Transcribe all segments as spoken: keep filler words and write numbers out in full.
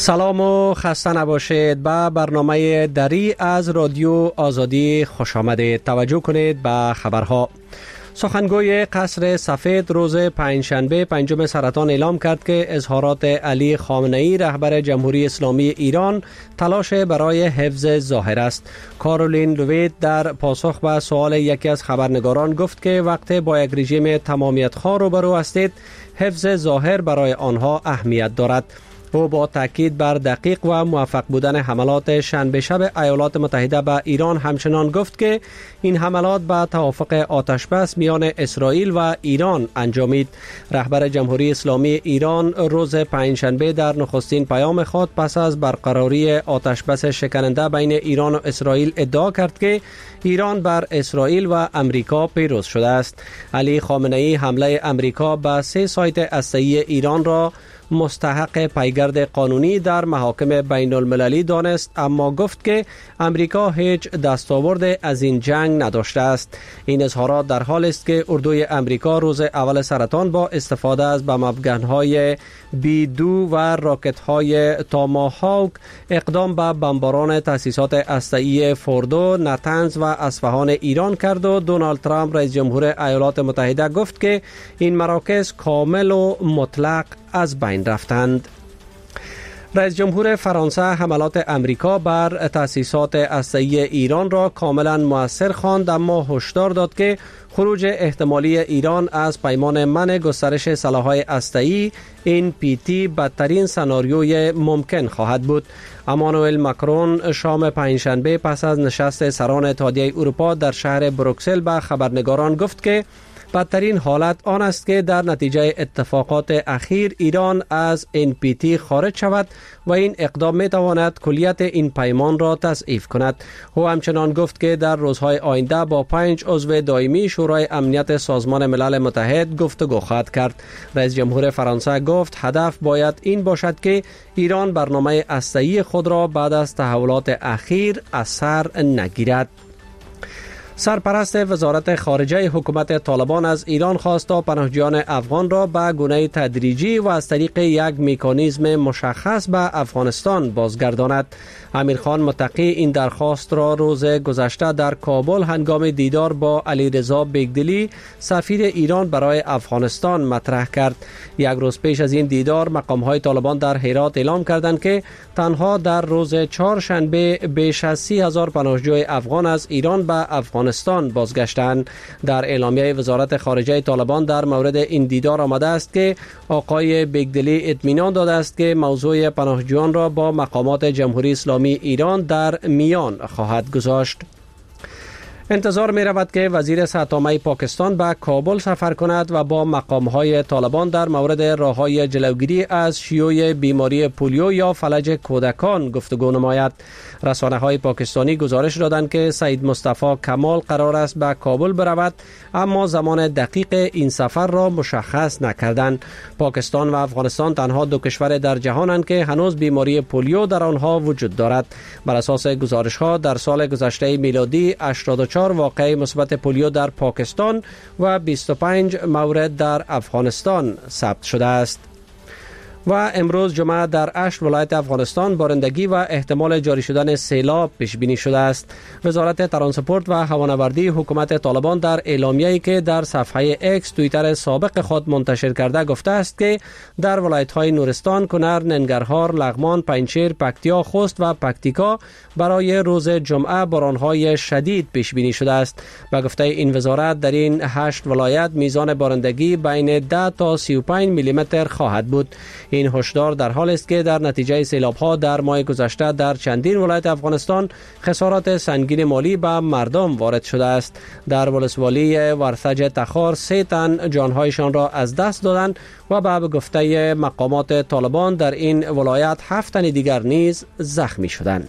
سلام و خسته نباشید. به برنامه دری از رادیو آزادی خوش آمدید. توجه کنید به خبرها. سخنگوی قصر سفید روز پنجشنبه پنجم سرطان اعلام کرد که اظهارات علی خامنه‌ای رهبر جمهوری اسلامی ایران تلاش برای حفظ ظاهر است. کارولین لویت در پاسخ به سوال یکی از خبرنگاران گفت که وقتی با یک رژیم تمامیت خواه روبرو هستید، حفظ ظاهر برای آنها اهمیت دارد. او با تاکید بر دقیق و موفق بودن حملات شنبه شب ایالات متحده به ایران همچنان گفت که این حملات به توافق آتشبس میان اسرائیل و ایران انجامید. رهبر جمهوری اسلامی ایران روز پنجشنبه در نخستین پیام خود پس از برقراری آتشبس شکننده بین ایران و اسرائیل ادعا کرد که ایران بر اسرائیل و امریکا پیروز شده است. علی خامنه‌ای حمله امریکا به سه سایت هسته‌ای ایران را مستحق پیگرد قانونی در محاکم بین المللی دانست، اما گفت که امریکا هیچ دستاورد از این جنگ نداشته است. این اظهارات در حال است که اردوی امریکا روز اول سرطان با استفاده از بم افغان‌های بی دو و راکت‌های تاماهاوک اقدام به بمباران تأسیسات هسته‌ای فوردو، نتنز و اصفهان ایران کرد و دونالد ترامپ رئیس جمهور ایالات متحده گفت که این مراکز کامل و مطلق از بین رفتند. رئیس جمهور فرانسه حملات امریکا بر تأسیسات هسته‌ای ایران را کاملا مؤثر خواند، اما هشدار داد که خروج احتمالی ایران از پیمان منع گسترش سلاح‌های هسته‌ای این پی تی بدترین سناریوی ممکن خواهد بود. امانوئل ماکرون شام پنجشنبه پس از نشست سران اتحادیه اروپا در شهر بروکسل به خبرنگاران گفت که بدترین حالت آن است که در نتیجه اتفاقات اخیر ایران از این پی تی خارج شود و این اقدام می تواند کلیت این پیمان را تضعیف کند. او همچنان گفت که در روزهای آینده با پنج عضو دائمی شورای امنیت سازمان ملل متحد گفتگو خواهد کرد. رئیس جمهور فرانسه گفت هدف باید این باشد که ایران برنامه هسته‌ای خود را بعد از تحولات اخیر از سر نگیرد. سرپرست وزارت خارجه حکومت طالبان از ایران خواست تا پناهجویان افغان را به گونه تدریجی و از طریق یک مکانیزم مشخص به افغانستان بازگرداند. امیرخان متقی این درخواست را روز گذشته در کابل هنگام دیدار با علیرضا بیگدلی سفیر ایران برای افغانستان مطرح کرد. یک روز پیش از این دیدار مقام‌های طالبان در هرات اعلام کردند که تنها در روز چهارشنبه بیش از سی هزار پناهجوی افغان از ایران به افغانستان بازگشتند. در اعلامیه وزارت خارجه طالبان در مورد این دیدار آمده است که آقای بیگدلی اطمینان داده است که موضوع پناهجویان را با مقامات جمهوری اسلامی ایران در میان خواهد گذاشت. انتظار می رود که وزیر صحت عامه پاکستان به کابل سفر کند و با مقام‌های طالبان در مورد راه‌های جلوگیری از شیوع بیماری پولیو یا فلج کودکان گفتگو نماید. رسانه‌های پاکستانی گزارش دادند که سید مصطفی کمال قرار است به کابل برود، اما زمان دقیق این سفر را مشخص نکردند. پاکستان و افغانستان تنها دو کشور در جهانند که هنوز بیماری پولیو در آنها وجود دارد. بر اساس گزارش‌ها در سال گذشته میلادی هشتاد و چهار واقعه مثبت پولیو در پاکستان و بیست و پنج مورد در افغانستان ثبت شده است. و امروز جمعه در هشت ولایت افغانستان بارندگی و احتمال جاری شدن سیلاب پیش بینی شده است. وزارت ترانسپورت و هوانوردی حکومت طالبان در اعلامیه‌ای که در صفحه اکس توییتر سابق خود منتشر کرده گفته است که در ولایت‌های نورستان، کنر، ننگرهار، لغمان، پنجشیر، پکتیا، خوست و پکتیکا برای روز جمعه باران‌های شدید پیش بینی شده است. به گفته این وزارت در این هشت ولایت میزان بارندگی بین ده تا سی و پنج میلی متر خواهد بود. این هشدار در حال است که در نتیجه سیلاب‌ها در ماه گذشته در چندین ولایت افغانستان خسارات سنگین مالی به مردم وارد شده است. در ولسوالی ورثج تخار سه تن جانهایشان را از دست دادند و به گفته مقامات طالبان در این ولایت هفت تن دیگر نیز زخمی شدند.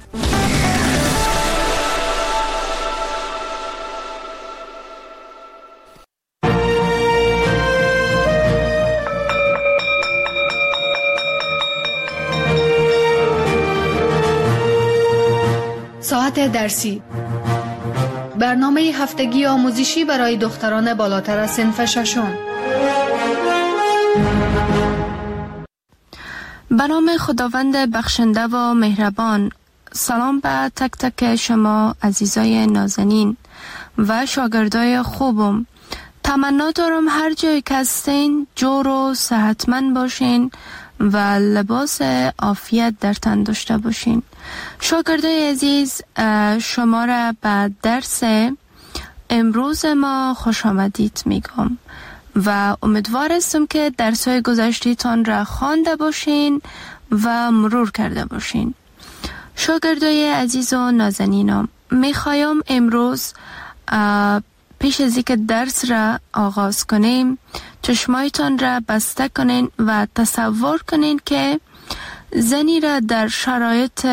ساعت درسی، برنامه هفتگی آموزشی برای دختران بالاتر از صنف ششم. به نام خداوند بخشنده و مهربان. سلام به تک تک شما عزیزای نازنین و شاگردای خوبم. تمنا دارم هر جای که هستین جور و صحتمند باشین و لباس عافیت در تن داشته باشین. شاگردای عزیز، شما را به درس امروز ما خوش آمدید میگم و امیدوار هستم که درس‌های گذشته‌تان را خوانده باشین و مرور کرده باشین. شاگردای عزیز و نازنینم، میخوایم امروز پیش از اینکه درس را آغاز کنیم چشمایتان را بسته کنین و تصور کنین که زنی را در شرایط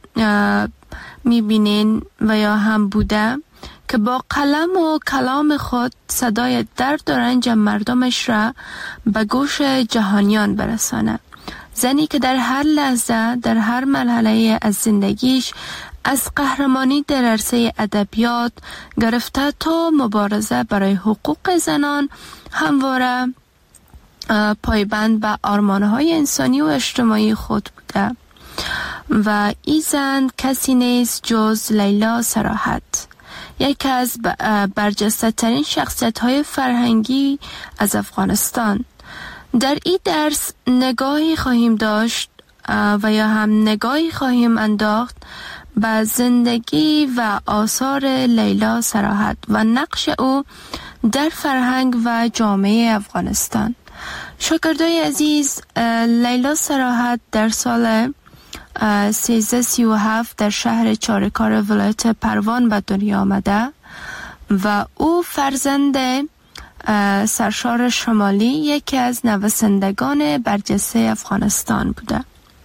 میبینین و یا هم بوده که با قلم و کلام خود صدای درد و رنج مردمش را به گوش جهانیان برسانه. زنی که در هر لحظه در هر مرحله از زندگیش از قهرمانی در عرصه ادبیات گرفته تا مبارزه برای حقوق زنان همواره پایبند به آرمان‌های انسانی و اجتماعی خود بوده و این زن کسی نیست جز لیلا صراحت، یکی از برجسته ترین شخصیت های فرهنگی از افغانستان. در این درس نگاهی خواهیم داشت و یا هم نگاهی خواهیم انداخت به زندگی و آثار لیلا صراحت و نقش او در فرهنگ و جامعه افغانستان. شاگردای عزیز، لیلا صراحت در سال سیزده سی و هفت در شهر چارکار ولایت پروان به دنیا آمده و او فرزند سرشار شمالی یکی از نویسندگان برجسته افغانستان بوده.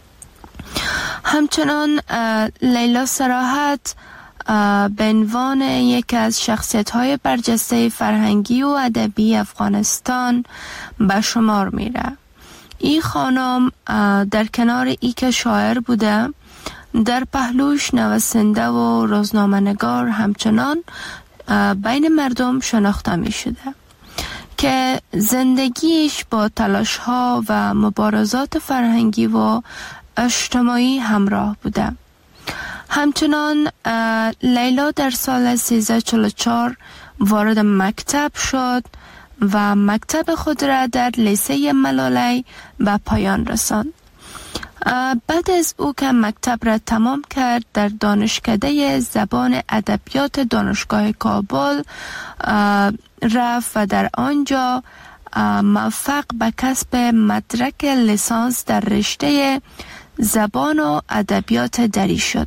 همچنان لیلا صراحت به عنوان یکی از شخصیت‌های برجسته فرهنگی و ادبی افغانستان به شمار میره. این خانم در کنار ای که شاعر بوده، در پهلوش نویسنده و روزنامه‌نگار همچنان بین مردم شناخته می شده که زندگیش با تلاش‌ها و مبارزات فرهنگی و اجتماعی همراه بوده. همچنان لیلا در سال سیزده چهل و چهار وارد مکتب شد و مکتب خود را در لیسه ملالی به پایان رساند. بعد از او که مکتب را تمام کرد، در دانشکده زبان ادبیات دانشگاه کابل رفت و در آنجا موفق به کسب مدرک لیسانس در رشته زبان و ادبیات دری شد.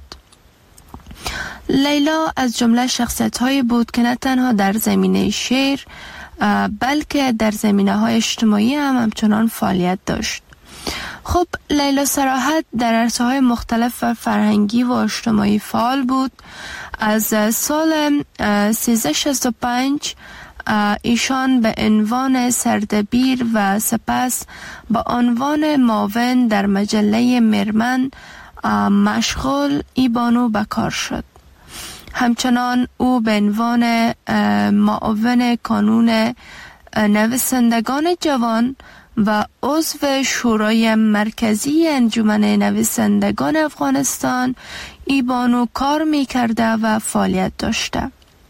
لیلا از جمله شخصیت‌هایی بود که نه تنها در زمینه شعر بلکه در زمینه‌های اجتماعی هم همچنان فعالیت داشت. خب لیلا صراحت در عرصه‌های مختلف فرهنگی و اجتماعی فعال بود. از سال سیزده شصت و پنج ایشان به عنوان سردبیر و سپس به عنوان معاون در مجله مرمن مشغول ای بانو به کار شد. همچنان او به عنوان معاون کانون نویسندگان جوان و عضو شورای مرکزی انجمن نویسندگان افغانستان ای بانو کار می کرده و فعالیت داشته.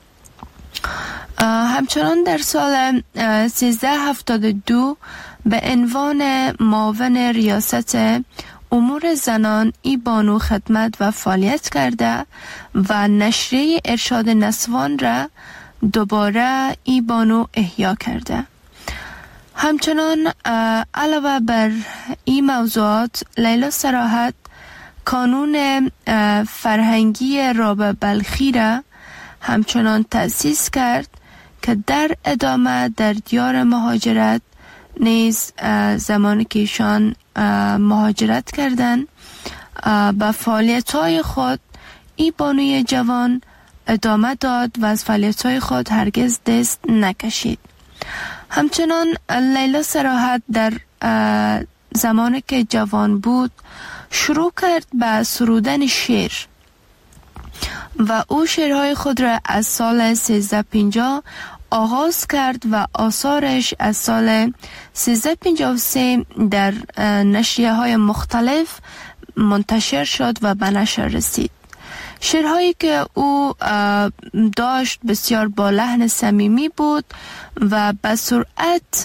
همچنان در سال سیزده هفتاد و دو به عنوان معاون ریاست امور زنان ای بانو خدمت و فعالیت کرده و نشریه ارشاد نسوان را دوباره ای بانو احیا کرده. همچنان علاوه بر این موضوعات، لیلا صراحت کانون فرهنگی راب بلخی را همچنان تأسیس کرد که در ادامه در دیار مهاجرت نیز زمانی که ایشان مهاجرت کردند به فعالیت‌های خود ای بانوی جوان ادامه داد و از فعالیت‌های خود هرگز دست نکشید. همچنان لیلا صراحت در زمانی که جوان بود شروع کرد به سرودن شعر و او شعرهای خود را از سال سیزده پنجاه آغاز کرد و آثارش از سال سیزده پنجاه و سه در نشریه های مختلف منتشر شد و به نشر رسید. شعرهایی که او داشت بسیار با لحن صمیمی بود و به سرعت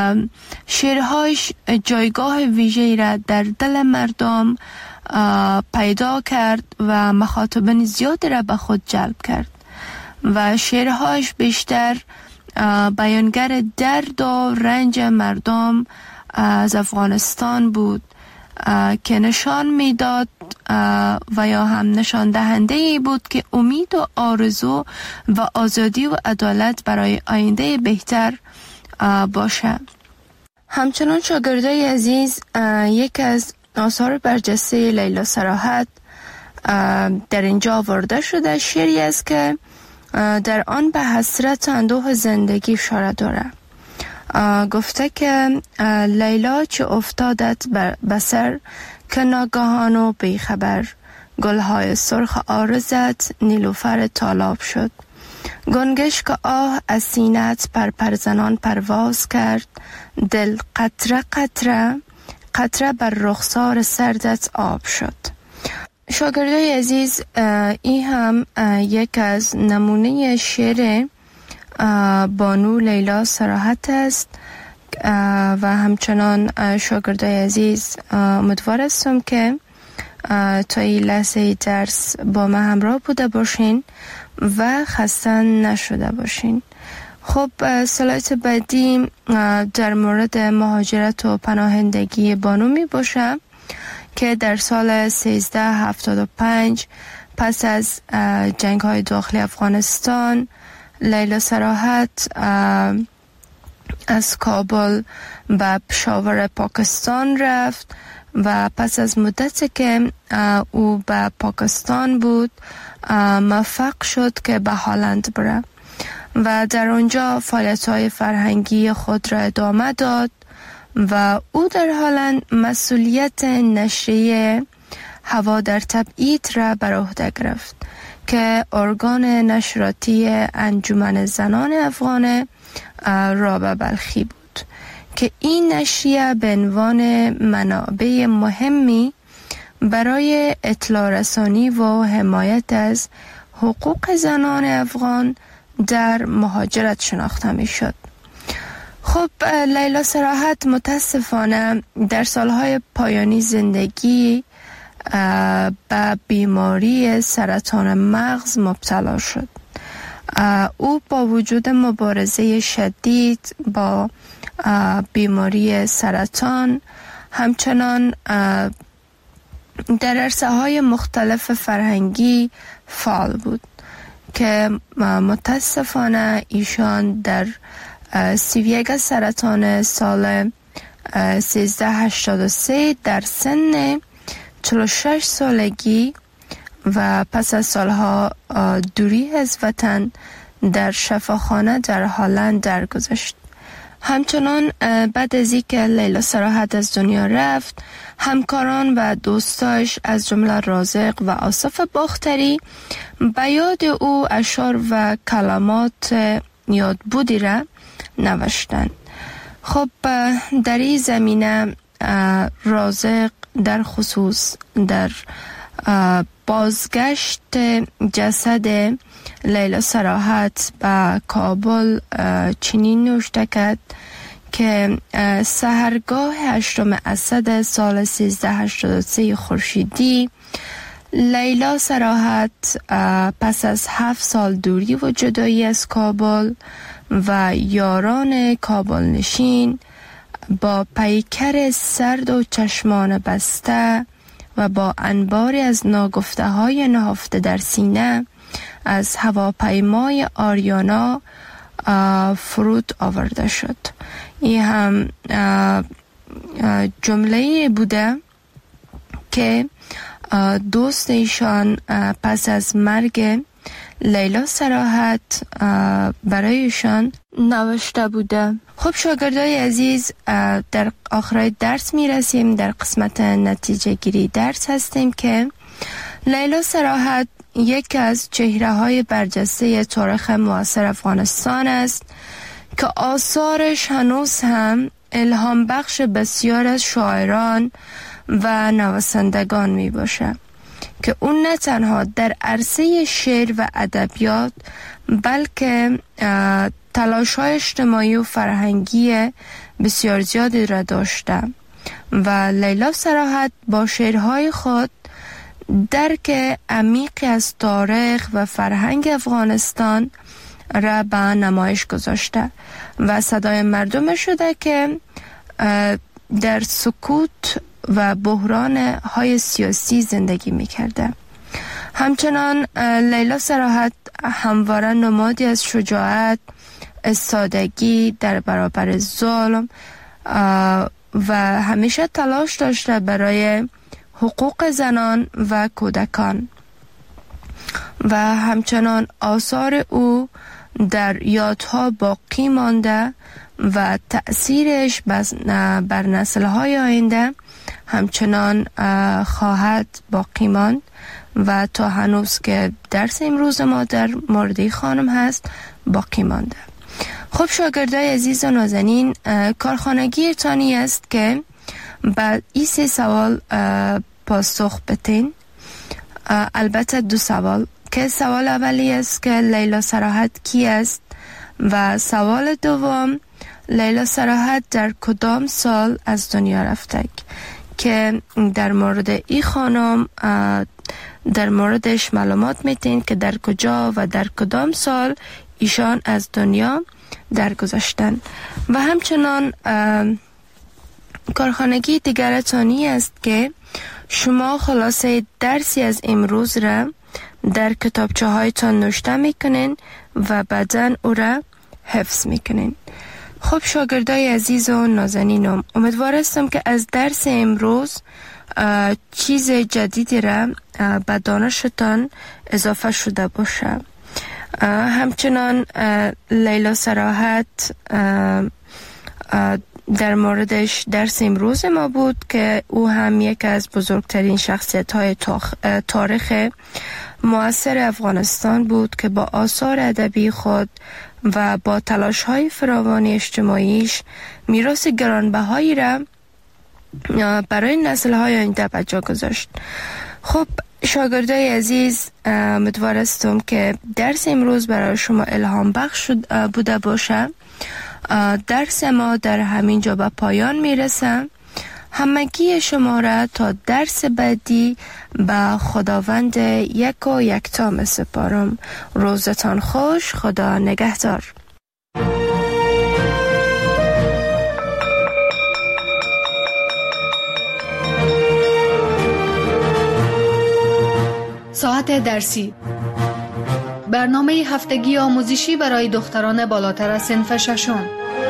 شعرهایش جایگاه ویژه‌ای را در دل مردم پیدا کرد و مخاطبین زیادی را به خود جلب کرد و شعرهایش بیشتر بیانگر درد و رنج مردم از افغانستان بود که نشان میداد و یا هم نشان دهنده ای بود که امید و آرزو و آزادی و عدالت برای آینده بهتر باشه. همچنان شاگردای عزیز، یک از آثار برجسته لیلا صراحت در اینجا آورده شده شعری است که در آن به حسرت و اندوه زندگی اشاره داره. گفته که لیلا چه افتادت به سر که ناگهان و بیخبر، گلهای سرخ عارضت نیلوفر تالاب شد. گنگش که آه از سینت پر پر زنان پرواز کرد، دل قطره قطره قطره بر رخسار سردت آب شد. شاگردای عزیز، این هم یک از نمونه شعر بانو لیلا صراحت است و همچنان شاگردای عزیز امیدوار هستم که تا این لحظه درس با ما همراه بوده باشین و خسته نشده باشین. خب سلایت بعدی در مورد مهاجرت و پناهندگی بانو می باشه که در سال سیزده هفتاد و پنج پس از جنگ های داخلی افغانستان لیلا صراحت از کابل به پشاور پاکستان رفت و پس از مدتی که او به پاکستان بود موفق شد که به هلند بره و در آنجا فعالیت‌های فرهنگی خود را ادامه داد و او در هلند مسئولیت نشریه هوا در تبعید را بر عهده گرفت که ارگان نشراتی انجمن زنان افغان رابعه بلخی بود که این نشریه به عنوان منابع مهمی برای اطلاع رسانی و حمایت از حقوق زنان افغان در مهاجرت شناخته می شد. خب لیلا صراحت متاسفانه در سالهای پایانی زندگی به بیماری سرطان مغز مبتلا شد. او با وجود مبارزه شدید با بیماری سرطان همچنان در عرصه‌های مختلف فرهنگی فعال بود که متاسفانه ایشان در سی و یک سرطان سال سیزده هشتاد و سه در سن چهل و شش سالگی و پس از سالها دوری از وطن در شفاخانه در هلند درگذشت. همچنان بعد از اینکه لیلا صراحت از دنیا رفت، همکاران و دوستاش از جمله رازق و آصف باختری به یاد او اشعار و کلمات یادبودی را نوشتند. خب در این زمینه رازق در خصوص در بازگشت جسد لیلا صراحت به کابل چنین نوشته کرد که سحرگاه هشتم اسد سال سیزده هشتاد و سه خورشیدی لیلا صراحت پس از هفت سال دوری و جدایی از کابل و یاران کابل نشین با پیکر سرد و چشمان بسته و با انباری از ناگفته های نهفته در سینه از هواپیمای آریانا فرود آورده شد. این هم جمله بوده که دوست ایشان پس از مرگ لیلا صراحت برایشان نوشته بوده. خب شاگردای عزیز، در آخر درس می رسیم. در قسمت نتیجه گیری درس هستیم که لیلا صراحت یکی از چهره های برجسته تاریخ معاصر افغانستان است که آثارش هنوز هم الهام بخش بسیار از شاعران و نویسندگان می باشه که اون نه تنها در عرصه شعر و ادبیات بلکه تلاش های اجتماعی و فرهنگی بسیار زیادی را داشته و لیلا صراحت با شعرهای خود درک عمیقی از تاریخ و فرهنگ افغانستان را به نمایش گذاشته و صدای مردم شده که در سکوت و بحران های سیاسی زندگی می کرده. همچنان لیلا صراحت همواره نمادی از شجاعت، استادگی در برابر ظلم و همیشه تلاش داشته برای حقوق زنان و کودکان و همچنان آثار او در یادها باقی مانده و تأثیرش بر نسل‌های آینده همچنان خواهد باقی ماند و تا هنوز که درس امروز ما در مورد خانم هست باقی مانده. خب شاگردای عزیز و نازنین، کارخانگی تانی است که بعد این سه سوال پاسخ بتین. البته دو سوال که سوال اولی است که لیلا صراحت کی است و سوال دوم لیلا صراحت در کدام سال از دنیا رفته که در مورد این خانم در موردش معلومات میتین که در کجا و در کدام سال ایشان از دنیا درگذشتن و همچنان کارخانگی دیگر تانی است که شما خلاصه درسی از امروز را در کتابچه هایتان نوشته میکنین و بعداً او را حفظ میکنین. خب شاگردای عزیز و نازنینم، امیدوار هستم که از درس امروز چیز جدیدی را به دانشتان اضافه شده باشه. همچنان لیلا صراحت در موردش درس امروز ما بود که او هم یک از بزرگترین شخصیت های تاریخ معاصر افغانستان بود که با آثار ادبی خود و با تلاش های فراوان اجتماعیش میراث گرانبهایی را برای نسل های آینده به جا گذاشت. خب شاگردای عزیز، امیدوار هستم که درس امروز برای شما الهام بخش بوده باشه. درس ما در همین جا به پایان میرسه. همگی شما را تا درس بعدی به خداوند یک و یکتا می سپارم. روزتان خوش. خدا نگهدار. ساعت درسی، برنامه هفتگی آموزشی برای دختران بالاتر از صنف ششم.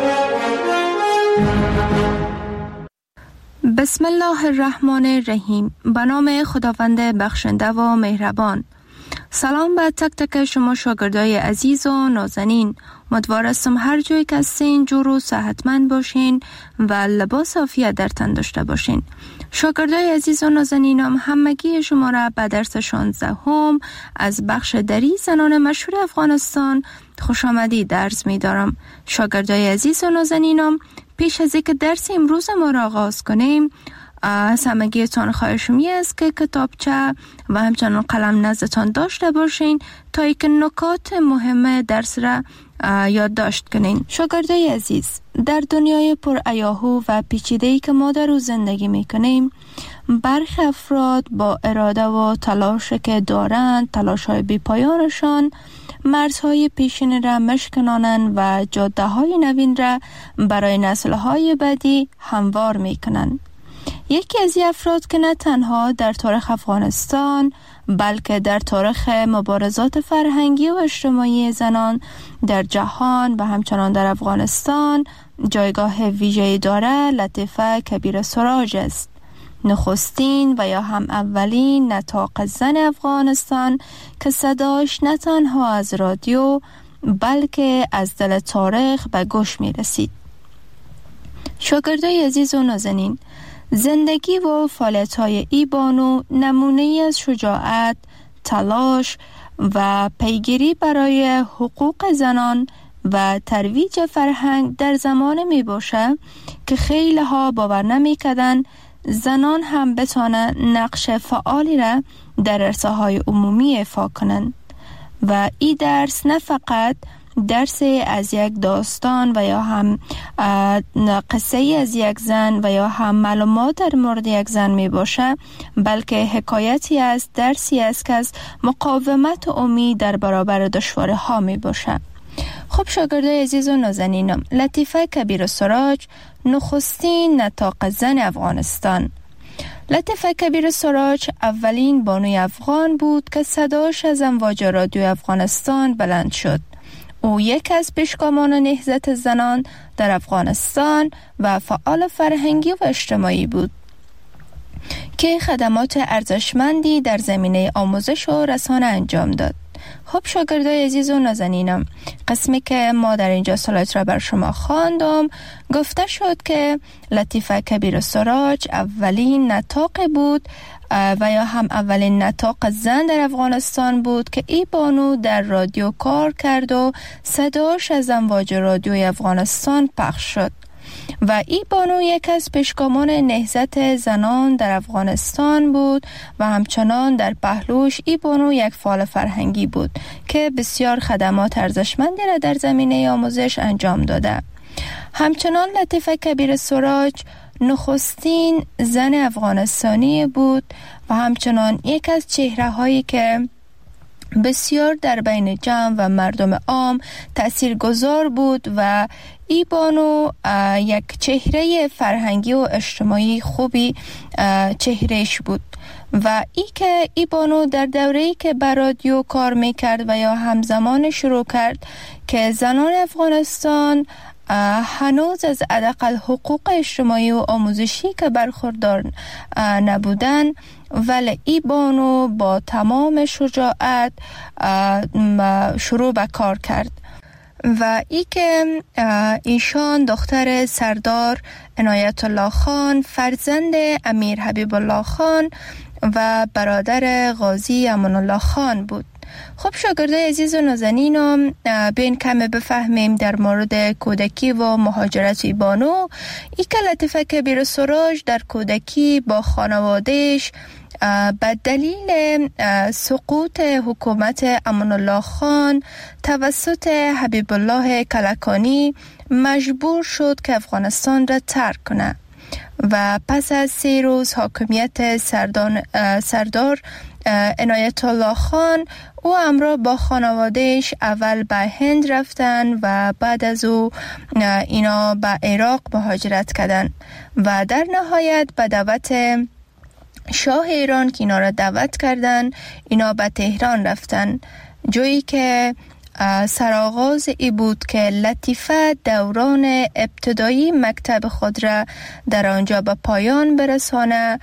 بسم الله الرحمن الرحیم. به نام خداوند بخشنده و مهربان. سلام به تک تک شما شاگردای عزیز و نازنین. امیدوار هستم هر جایی که هستین جور و صحتمند باشین و لباس عافیت در تن داشته باشین. شاگردای عزیز و نازنینم، همگی شما را به درس شانزدهم از بخش دری زنان مشهور افغانستان خوش آمدید عرض می دارم. شاگردای عزیز و نازنینم، پیش از اینکه درس امروز ما را آغاز کنیم، از همگیتان خواهشم است که کتابچه و همچنان قلم نزدتان داشته باشین تا اینکه نکات مهم درس را یادداشت کنین. شاگردای عزیز، در دنیای پر ایاهو و پیچیده‌ای که ما در او زندگی میکنیم، برخی افراد با اراده و تلاش که دارند، تلاش‌های بی‌پایانشان مرزهای پیشین را مشکنانند و جاده‌های نوین را برای نسل‌های بعدی هموار میکنند. یکی از این افراد که نه تنها در تاریخ افغانستان بلکه در تاریخ مبارزات فرهنگی و اجتماعی زنان در جهان و همچنان در افغانستان جایگاه ویژه‌ای داره، لطیفه کبیر سراج است. نخستین و یا هم اولین نطاق زن افغانستان که صداش نه تنها از رادیو بلکه از دل تاریخ به گوش می رسید. شاگردای عزیز و نازنین، زندگی و فعالیت‌های ای بانو نمونه‌ای از شجاعت، تلاش و پیگیری برای حقوق زنان و ترویج فرهنگ در زمان می باشه که خیلی ها باور نمی کردن زنان هم بتانن نقش فعالی را در عرصه های عمومی ایفا کنند و این درس نه فقط درس از یک داستان و یا هم قصه از یک زن و یا هم معلومات در مورد یک زن می باشه، بلکه حکایتی است، درسی است که از مقاومت و امید در برابر دشواری ها می باشه. خب شاگردای عزیز و نازنینم، لطیفه کبیر سراج نخستین نطاق زن افغانستان. لطیفه کبیر سراج اولین بانوی افغان بود که صداش از امواج رادیو افغانستان بلند شد. او یک از پیشگامان نهضت زنان در افغانستان و فعال فرهنگی و اجتماعی بود که خدمات ارزشمندی در زمینه آموزش و رسانه انجام داد. خب شاگردای عزیز و نازنینم، قسمی که ما در اینجا سلایت را بر شما خواندم گفته شد که لطیفه کبیر سراج اولین نطاق بود و یا هم اولین نطاق زن در افغانستان بود که ای بانو در رادیو کار کرد و صداش از امواج رادیوی افغانستان پخش شد و ای بانو یک از پیشگامان نهضت زنان در افغانستان بود و همچنان در پهلوش ای بانو یک فعال فرهنگی بود که بسیار خدمات ارزشمندی را در زمینه آموزش انجام داده. همچنان لطیفه کبیر سراج نخستین زن افغانستانی بود و همچنان یک از چهره هایی که بسیار در بین جمع و مردم عام تاثیرگذار بود و ای بانو یک چهره فرهنگی و اجتماعی خوبی چهرهش بود و ای که ای بانو در دوره‌ای که بر رادیو کار میکرد و یا همزمان شروع کرد که زنان افغانستان هنوز از حداقل حقوق اجتماعی و آموزشی که برخوردار نبودن، ولی ای بانو با تمام شجاعت شروع به کار کرد و ای که ایشان دختر سردار عنایت الله خان، فرزند امیر حبیب الله خان و برادر غازی امان الله خان بود. خب شاگردای عزیز و نازنینم، بین کمی بفهمیم در مورد کودکی و مهاجرت ای بانو. ای که لطیفه کبیر سراج در کودکی با خانوادهش به دلیل سقوط حکومت امان الله خان توسط حبیب الله کلکانی مجبور شد که افغانستان را ترک کنه و پس از سه روز حاکمیت سردان سردار عنایت الله خان او همراه با خانوادهش اول به هند رفتن و بعد از او اینا به عراق مهاجرت کردن و در نهایت به دعوت شاه ایران که اینا را دعوت کردن اینا به تهران رفتن، جایی که سرآغاز ای بود که لطیفه دوران ابتدایی مکتب خود را در آنجا به پایان برسانه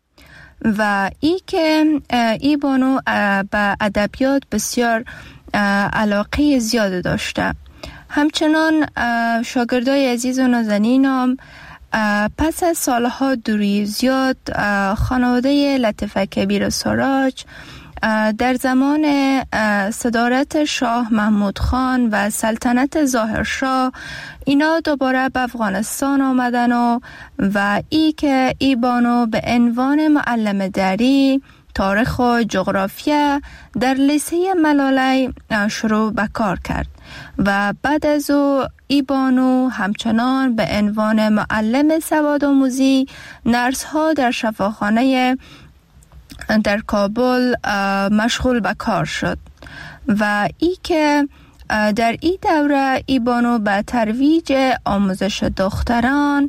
و ای که ای بانو به ادبیات بسیار علاقه زیاد داشته. همچنان شاگردای عزیز و نازنینم، پس از سالها دوری زیاد خانواده لطیفه کبیر سراج در زمان صدارت شاه محمود خان و سلطنت ظاهرشاه اینا دوباره به افغانستان آمدن و و ای که ای بانو به عنوان معلم دری تاریخ و جغرافیا در لیسه ملالی شروع به کار کرد و بعد از او ای بانو همچنان به عنوان معلم سواد آموزی نرس ها در شفاخانه در کابل مشغول به کار شد و ای که در این دوره ای بانو به ترویج آموزش دختران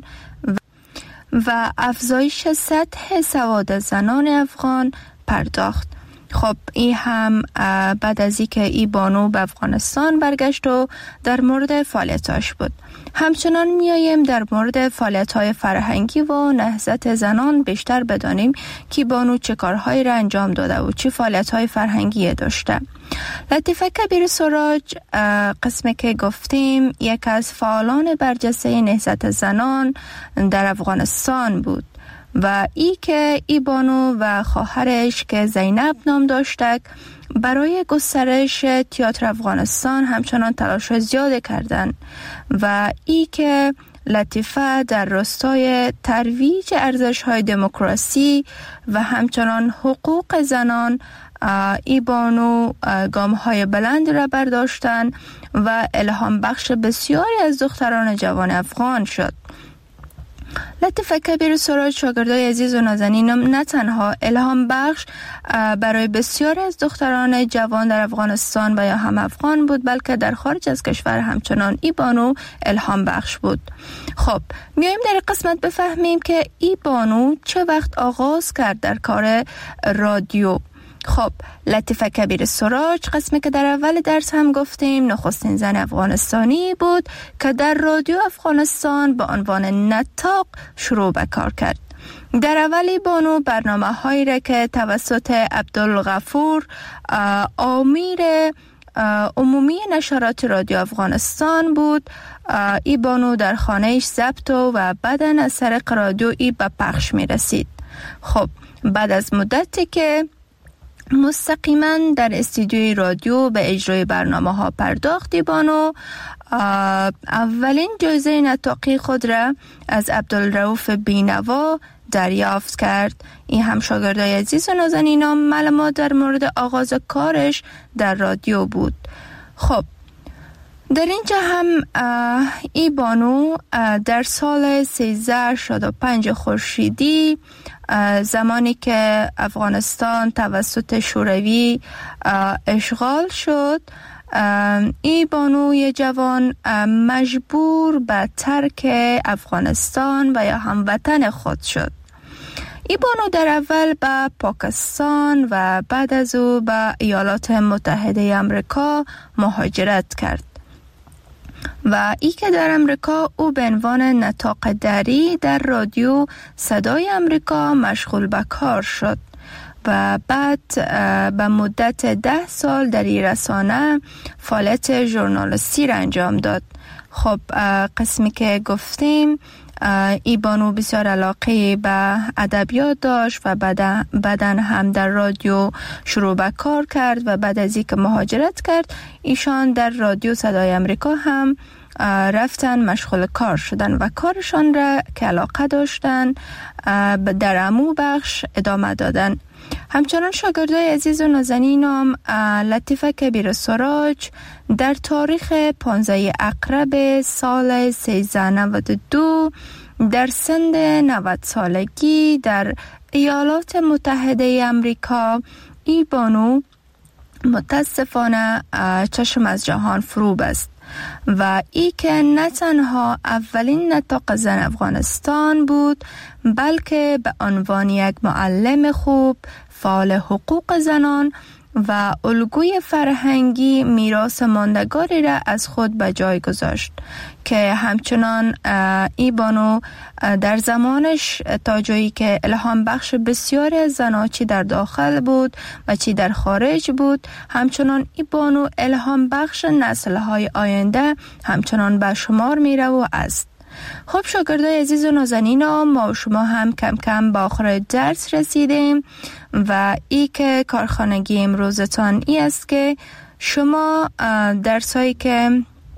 و افزایش سطح سواد زنان افغان پرداخت. خب این هم بعد از اینکه ای بانو به افغانستان برگشت و در مورد فعالیتاش بود. همچنان میاییم در مورد فعالیت‌های فرهنگی و نهضت زنان بیشتر بدانیم که بانو چه کارهایی را انجام داده و چه فعالیت‌های فرهنگی داشته. لطیفه کبیر سراج قسمی که گفتیم یک از فعالان برجسته نهضت زنان در افغانستان بود و ای که ای بانو و خواهرش که زینب نام داشتک برای گسترش تئاتر افغانستان همچنان تلاش زیاد کردند و ای که لطیفه در راستای ترویج ارزش‌های دموکراسی و همچنان حقوق زنان ای بانو گام‌های بلند را برداشتند و الهام بخش بسیاری از دختران جوان افغان شد. لطیفه کبیر سراج شاگردای عزیز و نازنینم نه تنها الهام بخش برای بسیاری از دختران جوان در افغانستان و یا هم افغان بود، بلکه در خارج از کشور همچنان ای بانو الهام بخش بود. خب میایم در قسمت بفهمیم که ای بانو چه وقت آغاز کرد در کار رادیو. خب لطیفه کبیر سراج، قسمی که در اول درس هم گفتیم، نخستین زن افغانستانی بود که در رادیو افغانستان به عنوان نطاق شروع به کار کرد. در اولی بانو برنامه هایی را که توسط عبدالغفور آمیر عمومی نشرات رادیو افغانستان بود، ای بانو در خانهش ضبط و بعداً از طریق رادیو ای به پخش می رسید. خب بعد از مدتی که مستقیما در استودیوی رادیو به اجرای برنامه ها پرداخت، ای بانو اولین جایزه نطاقی خود را از عبدالرؤوف بینوا دریافت کرد. این هم شاگردای عزیز و نازنینم معلومات در مورد آغاز کارش در رادیو بود. خب در اینجا هم ای بانو در سال سیزده شصت و پنج خورشیدی، زمانی که افغانستان توسط شوروی اشغال شد، ای بانوی جوان مجبور به ترک افغانستان و یا هموطن خود شد. ای بانو در اول به پاکستان و بعد از او به ایالات متحده آمریکا مهاجرت کرد و ای که در امریکا او به عنوان نطاق دری در رادیو صدای امریکا مشغول به کار شد و بعد به مدت ده سال در این رسانه فعالیت ژورنالیستی را انجام داد. خب قسمی که گفتیم، ای بانو بسیار علاقه به ادبیات داشت و بعداً هم در رادیو شروع به کار کرد و بعد از اینکه مهاجرت کرد، ایشان در رادیو صدای امریکا هم رفتن مشغول کار شدن و کارشان را که علاقه داشتن در عمو بخش ادامه دادن. همچنان شاگردای عزیز و نازنینم لطیفه کبیر سراج در تاریخ پانزده عقرب سال سیزده نود و دو در سن نود سالگی در ایالات متحده آمریکا، ای بانو متاسفانه چشم از جهان فرو بست و ای که نه تنها اولین نطاق زن افغانستان بود، بلکه به عنوان یک معلم خوب، فعال حقوق زنان و الگوی فرهنگی میراث ماندگاری را از خود به جای گذاشت که همچنان ای بانو در زمانش تا جایی که الهام بخش بسیاری از زنها چی در داخل بود و چی در خارج بود، همچنان ای بانو الهام بخش نسل‌های آینده همچنان به شمار میره و است. خب شاگردای عزیز و نازنینم، ما و شما هم کم کم با آخر درس رسیدیم و ای که کارخانگی امروزتان ای است که شما درسایی که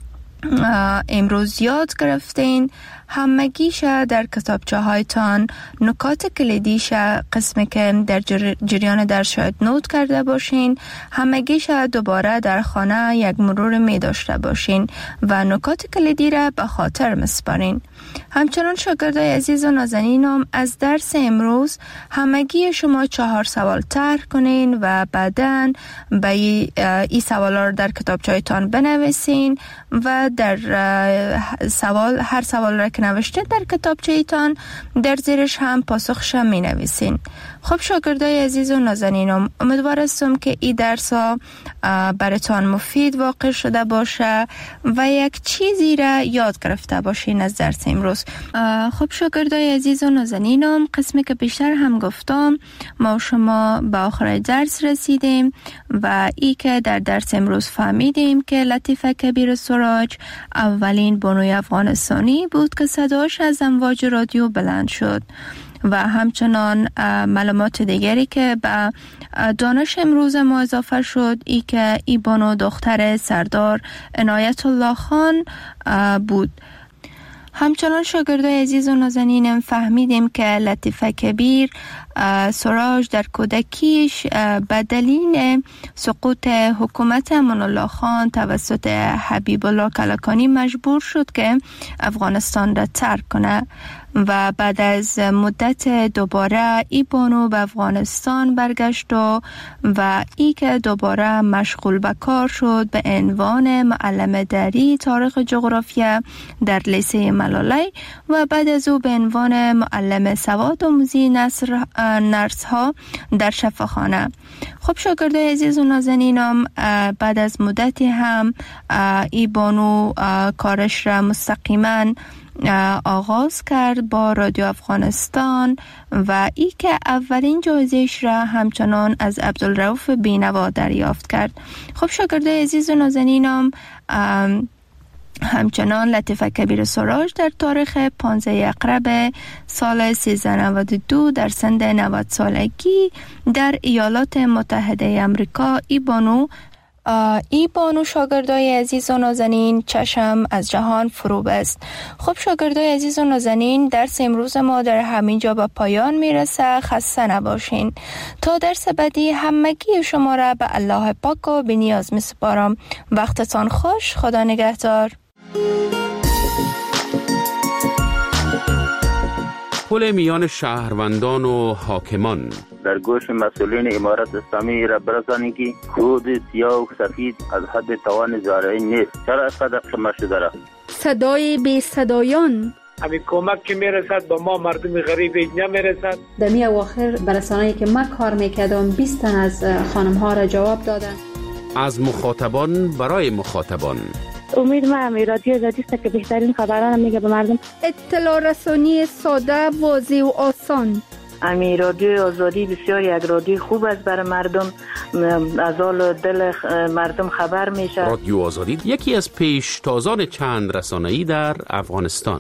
امروز یاد گرفتین همگیش در کتابچه هایتان نکات کلیدیش قسمی که در جریان درس شاید نوت کرده باشین، همگیش دوباره در خانه یک مرور می داشته باشین و نکات کلیدی را به خاطر مسپارین. همچنان شاگردای عزیز و نازنینم، از درس امروز همگی شما چهار سوال طرح کنین و بعداً به این سوالا رو در کتابچه هایتان بنویسین و در سوال هر سوال را که نوشته در کتابچه ایتان در زیرش هم پاسخش هم می نویسین. خب شاگردای عزیز و نازنینم، امیدوار هستم که این درس ها براتان مفید واقع شده باشه و یک چیزی را یاد گرفته باشین از درس امروز. خب شاگردای عزیز و نازنینم، قسمی که بیشتر هم گفتم، ما شما به آخر درس رسیدیم و ای که در درس امروز فهمیدیم که لطیفه کبیر سراج اولین بانوی افغانستانی بود که صداش از امواج رادیو بلند شد و همچنان معلومات دیگری که به دانش امروز ما اضافه شد ای که ای بانو دختر سردار عنایت الله خان بود. همچنان شاگردای عزیز و نازنینم فهمیدیم که لطیفه کبیر سراج در کودکیش به دلیل سقوط حکومت امان الله خان توسط حبیب الله کلکانی مجبور شد که افغانستان را ترک کنه و بعد از مدت دوباره ای بانو به افغانستان برگشت و و ای که دوباره مشغول به کار شد به عنوان معلم دری تاریخ جغرافیا در لیسه ملالی و بعد از او به عنوان معلم سواد آموزی نصر نرس ها در شفاخانه. خب شاگردای عزیز و نازنینم بعد از مدتی هم ای بانو کارش را مستقیما آغاز کرد با رادیو افغانستان و ای که اولین جایزه‌اش را همچنان از عبدالرؤوف بینوا دریافت کرد. خب شاگردای عزیز و نازنینم همچنان لطیفه کبیر سراج در تاریخ پانزده اقرب سال سیزده نود و دو در سن نود سالگی در ایالات متحده امریکا ای بانو ای بانو شاگردای عزیز و نازنین چشم از جهان فرو بست. خب شاگردای عزیز و نازنین درس امروز ما در همین جا به پایان میرسه. خسته نباشین. تا درس بعدی همگی شما را به الله پاک و به نیاز می سپارم. وقتتان خوش. خدا نگهدار. پل میان شهروندان و حاکمان در گوش مسئولین امارت اسلامی را برسانید که خود سیاه و سفید از حد توان زارعی نیست. چرا اینقدر خمه شده را؟ صدای بی صدایان همین کمک که میرسد با ما مردم غریب نمیرسد. در می اواخر برسانه‌ای که من کار میکردم بیست تن از خانم ها را جواب دادن. از مخاطبان برای مخاطبان. امید ما امی رادیو آزادی است که بهترین خبران میگه به مردم. اطلاع رسانی ساده، واضح و آسان. امی رادیو آزادی بسیار یک رادیو خوب است برای مردم، از حال دل مردم خبر میشه. رادیو آزادی یکی از پیشتازان چند رسانه‌ای در افغانستان.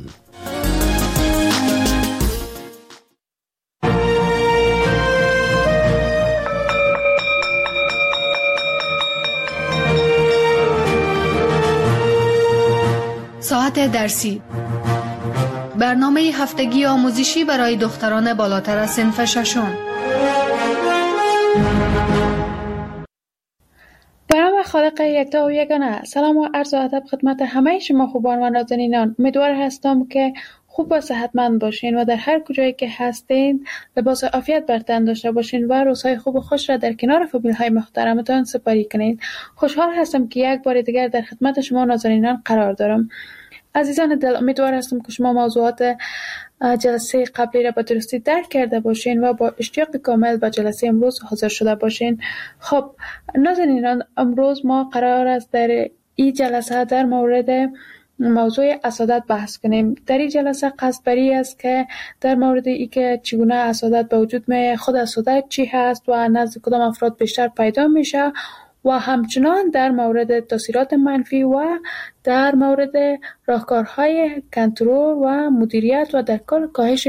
ساعت درسی، برنامه هفتگی آموزشی برای دختران بالاتر از صنف ششم. به نام خالق یکتا و یگانه. سلام و عرض ادب خدمت همه شما خوبان و نازنینان. امیدوار هستم که خوب و صحتمند باشین و در هر کجایی که هستین لباس عافیت بر تن داشته باشین و روزهای خوب و خوش را در کنار فامیل‌های محترمتان سپری کنین. خوشحال هستم که یک بار دیگر در خدمت شما نازنینان قرار دارم. عزیزان دل، امیدوار هستم که شما موضوعات جلسه قبلی را به درستی درک کرده باشین و با اشتیاق کامل به جلسه امروز حاضر شده باشین. خب نازنینان، امروز ما قرار است در این جلسه در مورد موضوع حسادت بحث کنیم. در این جلسه قصد بری است که در مورد ای که چگونه حسادت به وجود می، خود حسادت چی هست و نزد کدام افراد بیشتر پیدا میشه و همچنان در مورد تاثیرات منفی و در مورد راهکارهای کنترل و مدیریت و در کل کاهش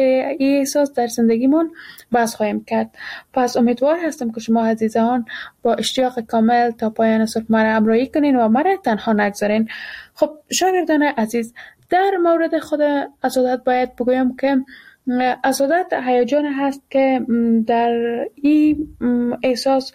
احساس در زندگیمون بحث خواهیم کرد. پس امیدوار هستم که شما عزیزان با اشتیاق کامل تا پایان صبح مرا همراهی کنین و مرا تنها نگذارین. خب شاگردان عزیز، در مورد خود حسادت باید بگویم که حسادت هیجان هست که در این احساس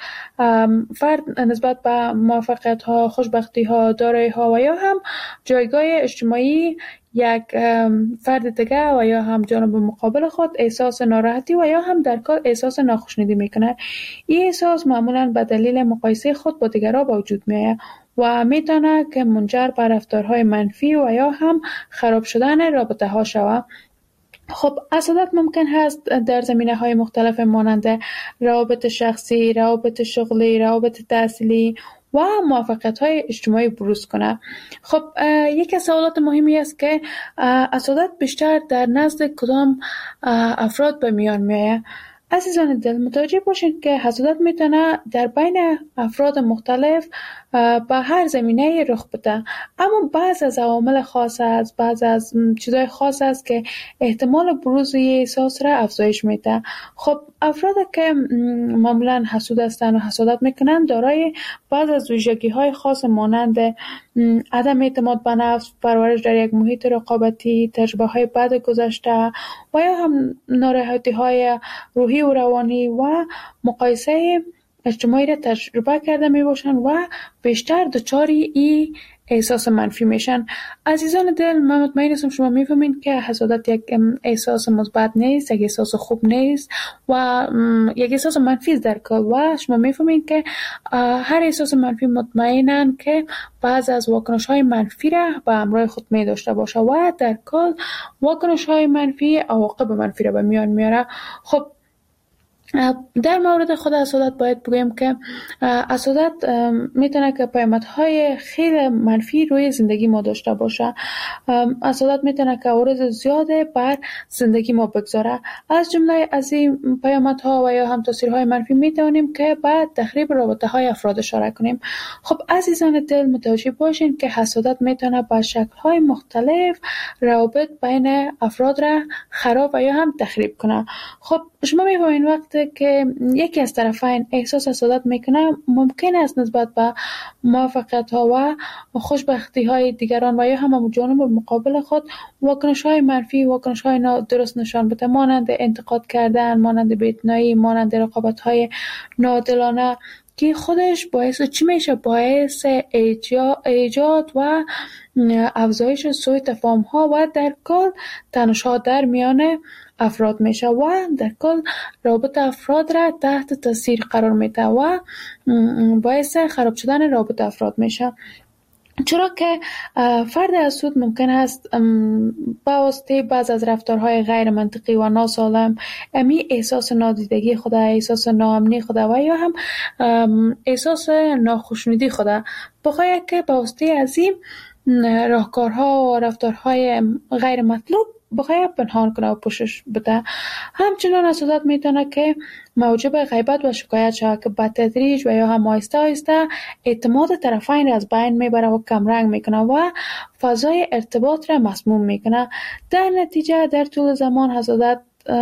فرد نسبت به موفقیت ها، خوشبختی ها، دارایی ها و یا هم جایگاه اجتماعی یک فرد دیگه و یا هم جانب مقابل خود احساس ناراحتی و یا هم در کار احساس ناخوشنودی میکنه. این احساس معمولا به دلیل مقایسه خود با دیگران به وجود میاد و میتونه که منجر به رفتارهای منفی و یا هم خراب شدن رابطه ها شود. خب حسادت ممکن هست در زمینه‌های مختلف مانند روابط شخصی، روابط شغلی، روابط تحصیلی و موفقیت‌های اجتماعی بروز کنه. خب یکی از سوالات مهمی است که حسادت بیشتر در نزد کدام افراد به میان میاد. عزیزان دل متوجه باشین که حسادت میتونه در بین افراد مختلف به هر زمینه رخ بده، اما بعض از عوامل خاص است، بعض از چیزای خاص است که احتمال بروز این احساس را افزایش میده. خب افراد که معمولا حسود هستند و حسادت میکنند دارای بعض از ویژگی های خاص مانند عدم اعتماد به نفس، پرورش در یک محیط رقابتی، تجربه های بد گذشته و یا هم ناراحتی های روحی و روانی و مقایسه اجتماعی را تجربه کرده می باشند و بیشتر دچاری ای احساس منفی میشن. عزیزان دل، من مطمئن هستم شما میفهمین که حسادت یک احساس مثبت نیست، یک احساس خوب نیست و یک احساس منفی است در کل و شما میفهمین که هر احساس منفی مطمئنن که بعض از واکنش های منفی را به همراه خود می داشته باشه و در کل واکنش های منفی عواقب منفی را به میان میاره. خب در مورد خود حسادت باید بگیم که حسادت میتونه که پیامدهای خیلی منفی روی زندگی ما داشته باشه. حسادت میتونه که عوارض زیاده بر زندگی ما بگذاره. از جمله از این پیامدها و یا هم تاثیرهای منفی میتونیم که بعد تخریب رابطه های افراد اشاره کنیم. خب عزیزان دل متوجه باشین که حسادت میتونه با شکل‌های مختلف روابط بین افراد را خراب و یا هم تخریب کنه. خب شما میفهمین وقتی که یکی از طرفین احساس حسادت میکنه ممکن است نسبت به موفقیت ها و خوشبختی های دیگران و یا هم جانب مقابل خود واکنش های منفی، واکنش های نادرست نشان بده، مانند انتقاد کردن، مانند بی‌اعتنایی، مانند رقابت های ناعادلانه که خودش باعث چی میشه؟ باعث ایجاد و افزایش سوء تفاهم ها و در کل تنش‌ها در میان افراد میشه و در کل رابطه افراد را تحت تاثیر قرار میده و باعث خراب شدن رابطه افراد میشه. چرا که فرد حسود ممکن است با واسطه بعض از رفتارهای غیر منطقی و ناسالم امی احساس نادیدگی خود، احساس ناامنی خود و یا هم احساس ناخوشنودی خود بخواهد که با واسطه از این راهکارها و رفتارهای غیر مطلوب بخواهد پنهان کنه و پوشش بده. همچنان حسادت میتونه که موجب غیبت و شکایت شود که به تدریج و یا هم آهسته آهسته اعتماد طرفین را از بین میبره و کمرنگ میکنه و فضای ارتباط را مسموم میکنه. در نتیجه در طول زمان حسادت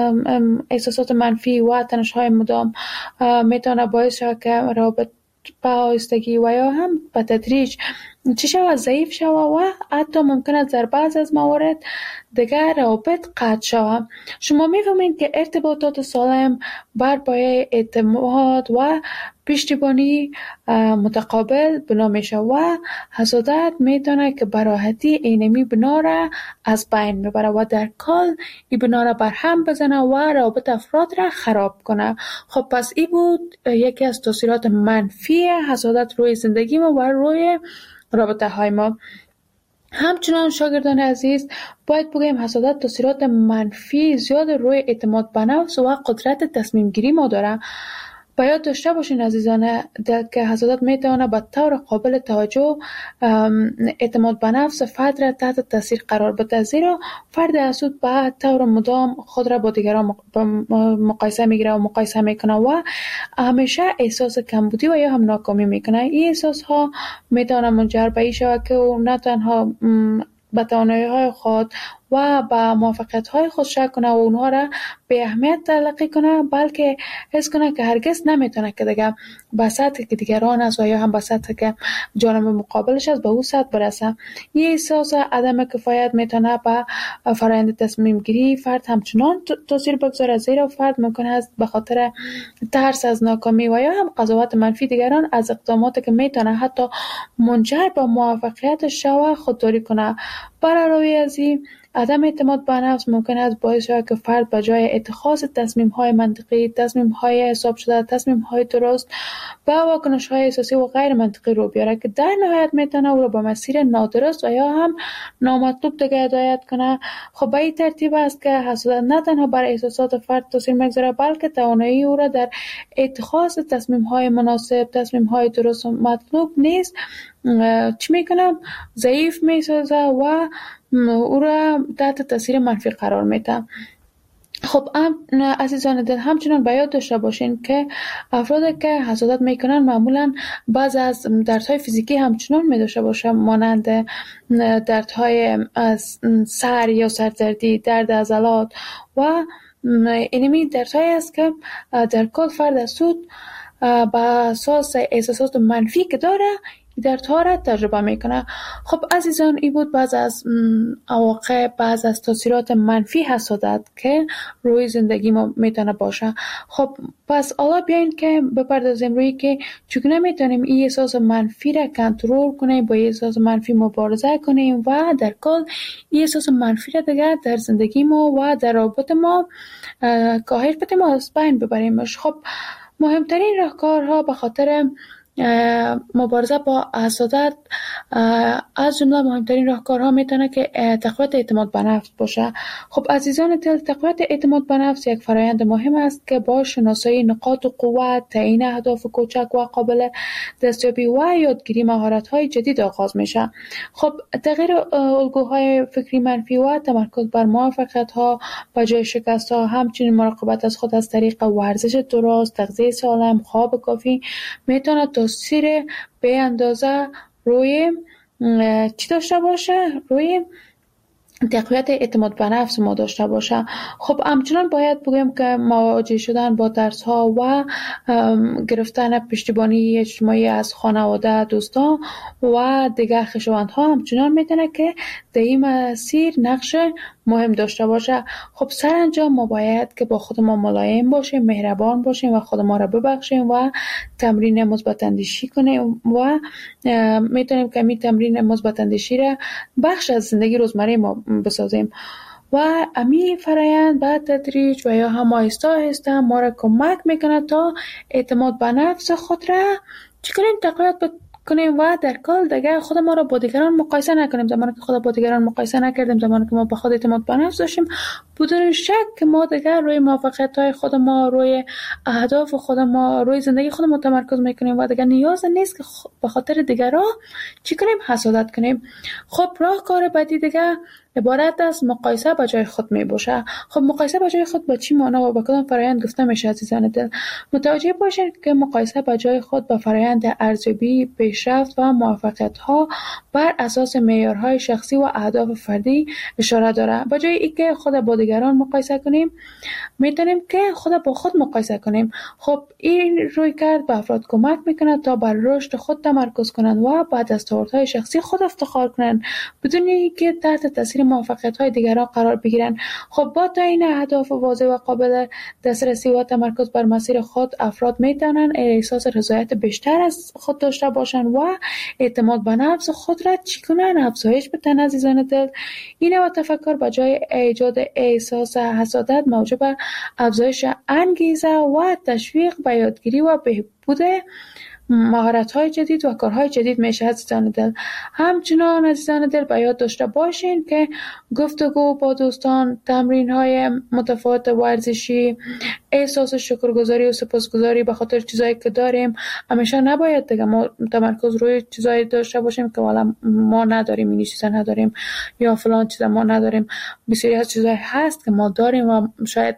احساسات منفی و تنش‌های مدام میتونه باعث شود که رابط به آهستگی و یا هم به تدریج چه شود ضعیف شود و حتی ممکن است در بعض از موارد دیگر روابط قطع شود. شما میفهمید که ارتباطات سالم بر پایه اعتماد و پشتیبانی متقابل بنا میشه و حسادت میتونه که به راحتی اینمی بنا را از بین میبره و در کل این بنا را برهم بزنه و روابط افراد را خراب کنه. خب پس این بود یکی از تاثیرات منفی حسادت روی زندگی ما و روی رابطه های ما. همچنان شاگردان عزیز باید بگیم حسادت تاثیرات منفی زیاد روی اعتماد به نفس و قدرت تصمیم گیری ما داره. باید داشته باشین عزیزان که حسادت میتونه به طور قابل توجه اعتماد به نفس فرد را تحت تاثیر قرار بده، زیرا فرد حسود به طور مدام خود را با دیگران مقایسه میگیره و مقایسه میکنه و همیشه احساس کمبودی و یا هم ناکامی میکنه. این احساس ها میتونه منجر به این شود که او نه تنها به توانایی‌های خود و به موفقیت‌های خود شک کنه و اونها را به اهمیت تلقی کنه، بلکه حس کنه که هرگز نمیتونه که دیگه به سطحی که دیگران است و یا هم به سطحی که جانب مقابلش است به او سطح برسه. یه احساس عدم کفایت میتونه به فرآیند تصمیم گیری فرد همچنان تاثیر بگذاره، زیرا فرد ممکن است به خاطر ترس از ناکامی و یا هم قضاوت منفی دیگران از اقداماتی که میتونه حتی منجر به موفقیتش شود خودداری کنه. بر علاوه از این عدم اعتماد به نفس ممکن است باعث شود که فرد به جای اتخاذ تصمیم‌های منطقی، تصمیم‌های حساب شده، تصمیم‌های درست به واکنش‌های احساسی و غیر منطقی رو بیاره که در نهایت میتونه او را به مسیر نادرست و یا هم نامطلوب دیگه هدایت کنه. خب به این ترتیب است که حسادت نه تنها بر احساسات فرد تاثیر میگذاره، بلکه توانایی او را در اتخاذ تصمیم‌های مناسب، تصمیم‌های درست و مطلوب نیست چی میکنه؟ ضعیف میسازه و او را تحت تاثیر منفی قرار میده. خب ام عزیزان دل، همچنان باید داشته باشین که افرادی که حسادت میکنن معمولا بعض از دردهای فیزیکی همچنان میداشته باشه، مانند دردهای از سر یا سردردی، درد عضلات و اینمی دردهایی است که در کل فرد از سود با اساس احساسات منفی که داره دردها را تجربه میکنه. خب عزیزان، این بود بعض از عواقب، بعض از تاثیرات منفی حسادت که روی زندگی ما میتونه باشه. خب پس حالا بیاین که بپردازیم روی که چگونه میتونیم این احساس منفی را کنترل کنیم، با این احساس منفی مبارزه کنیم و در کل این احساس منفی را دیگه در زندگی ما و در رابطه ما کاهش بدیم و از بین ببریمش. خب مهمترین راهکارها به خاطر مبارزه با حسادت، از جمله مهمترین راهکارها میتونه که تقویت اعتماد به نفس باشه. خب عزیزان دل، تقویت اعتماد به نفس یک فرآیند مهم است که با شناسایی نقاط قوت، تعیین اهداف کوچک و قابل دستیابی و یادگیری مهارت‌های جدید آغاز میشه. خب تغییر الگوهای فکری منفی و تمرکز بر موفقیت‌ها به جای شکست‌ها، همچنین مراقبت از خود از طریق ورزش درست، تغذیه سالم، خواب کافی میتونه تاثیر به اندازه روی چی داشته باشه؟ روی تقویت اعتماد به نفس ما داشته باشه. خب همچنان باید بگیم که مواجه شدن با ترس‌ها و گرفتن پشتیبانی اجتماعی از خانواده، دوستان و دیگر خویشاوندها همچنان میتونه که در این مسیر نقش مهم داشته باشه. خب سرانجام ما باید که با خود ما ملایم باشیم، مهربان باشیم و خود ما را ببخشیم و تمرین مثبت اندیشی کنیم و میتونیم که می تمرین مثبت اندیشی را بخش از زندگی روزمره ما بسازیم و امی فرایند بعد تدریج و یا هم آهسته آهسته ما را کمک میکنه تا اعتماد به نفس خود را چی کنیم تقویت کنیم و در کل دیگه خود ما را با دیگران مقایسه نکنیم. زمانی که خود با دیگران مقایسه نکردیم، زمانی که ما با خود اعتماد به نفس داشتیم، بدون شک که ما دیگه روی موفقیت‌های خود ما، روی اهداف خود ما، روی زندگی خود ما تمرکز میکنیم و دیگه نیاز نیست که به خاطر دیگران چی کنیم؟ حسادت کنیم. خب راهکار بعدی دیگه عبارت از مقایسه با جای خود می باشه. خب مقایسه با جای خود با چی معنا و با کدام فرآیند گفته میشه عزیزان دل؟ متوجه باشید که مقایسه با جای خود با فرآیند ارزیابی، پیشرفت و موفقیت ها بر اساس معیارهای شخصی و اهداف فردی اشاره داره. با جای اینکه خود با دیگران مقایسه کنیم، میتونیم که خود با خود مقایسه کنیم. خب این روی کرد به افراد کمک میکنه تا بر رشد خود تمرکز کنند و بعد از دستاوردهای شخصی خود افتخار کنند بدون اینکه تحت تاثیر موفقیت‌های دیگران قرار بگیرن. خب با تعیین اهداف واضح و قابل دسترسی و تمرکز بر مسیر خود، افراد میتونن احساس رضایت بیشتر از خود داشته باشن و اعتماد به نفس خود را چی کنن؟ افزایش بدن عزیزان دل. این نوع تفکر به جای ایجاد احساس حسادت موجب افزایش انگیزه و تشویق به یادگیری و بهبود مهارت‌های جدید و کارهای جدید میشه عزیزان دل. همچنان عزیزان دل باید داشته باشین که گفتگو با دوستان، تمرین‌های متفاوت ورزشی، احساس شکرگزاری و سپاسگزاری به خاطر چیزایی که داریم، همیشه نباید دیگه ما تمرکز روی چیزایی داشته باشیم که والا ما نداریم، این چیزا نداریم یا فلان چیزا ما نداریم. بسیاری از چیزایی هست که ما داریم و شاید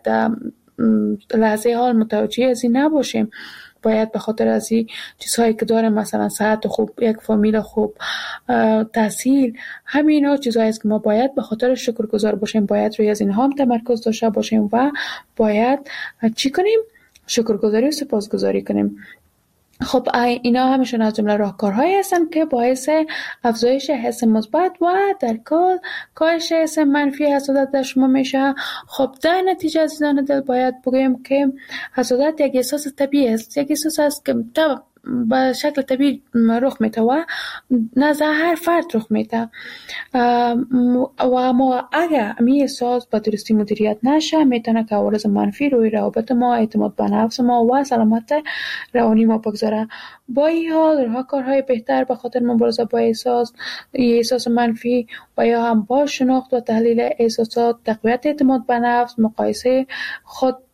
لحظه حال متوجه از این نباشیم. باید به خاطر از این چیزهایی که داریم، مثلا صحت خوب، یک فامیل خوب، تحصیل، همین ها چیزهایی است که ما باید به خاطر شکرگزار باشیم، باید روی از اینها هم تمرکز داشته باشیم و باید چی کنیم؟ شکرگزاری و سپاسگزاری کنیم. خب اینا همشون از جمله راهکارهایی هستن که باعث افزایش حس مثبت و در کل کاهش حس منفی حسادت در شما میشه. خب در نتیجه عزیزان دل باید بگویم که حسادت یک احساس طبیعی است، یک احساس است که به شکل طبیعی رخ میده و نزد هر فرد رخ میده و اما اگر این احساس به درستی مدیریت نشه، میتونه که عوارض منفی روی روابط ما، اعتماد به نفس ما و سلامت روانی ما بگذاره. با این حال راهکارهای بهتر به خاطر مبارزه با احساس احساس منفی و یا هم با شناخت و تحلیل احساسات، تقویت اعتماد به نفس، مقایسه خود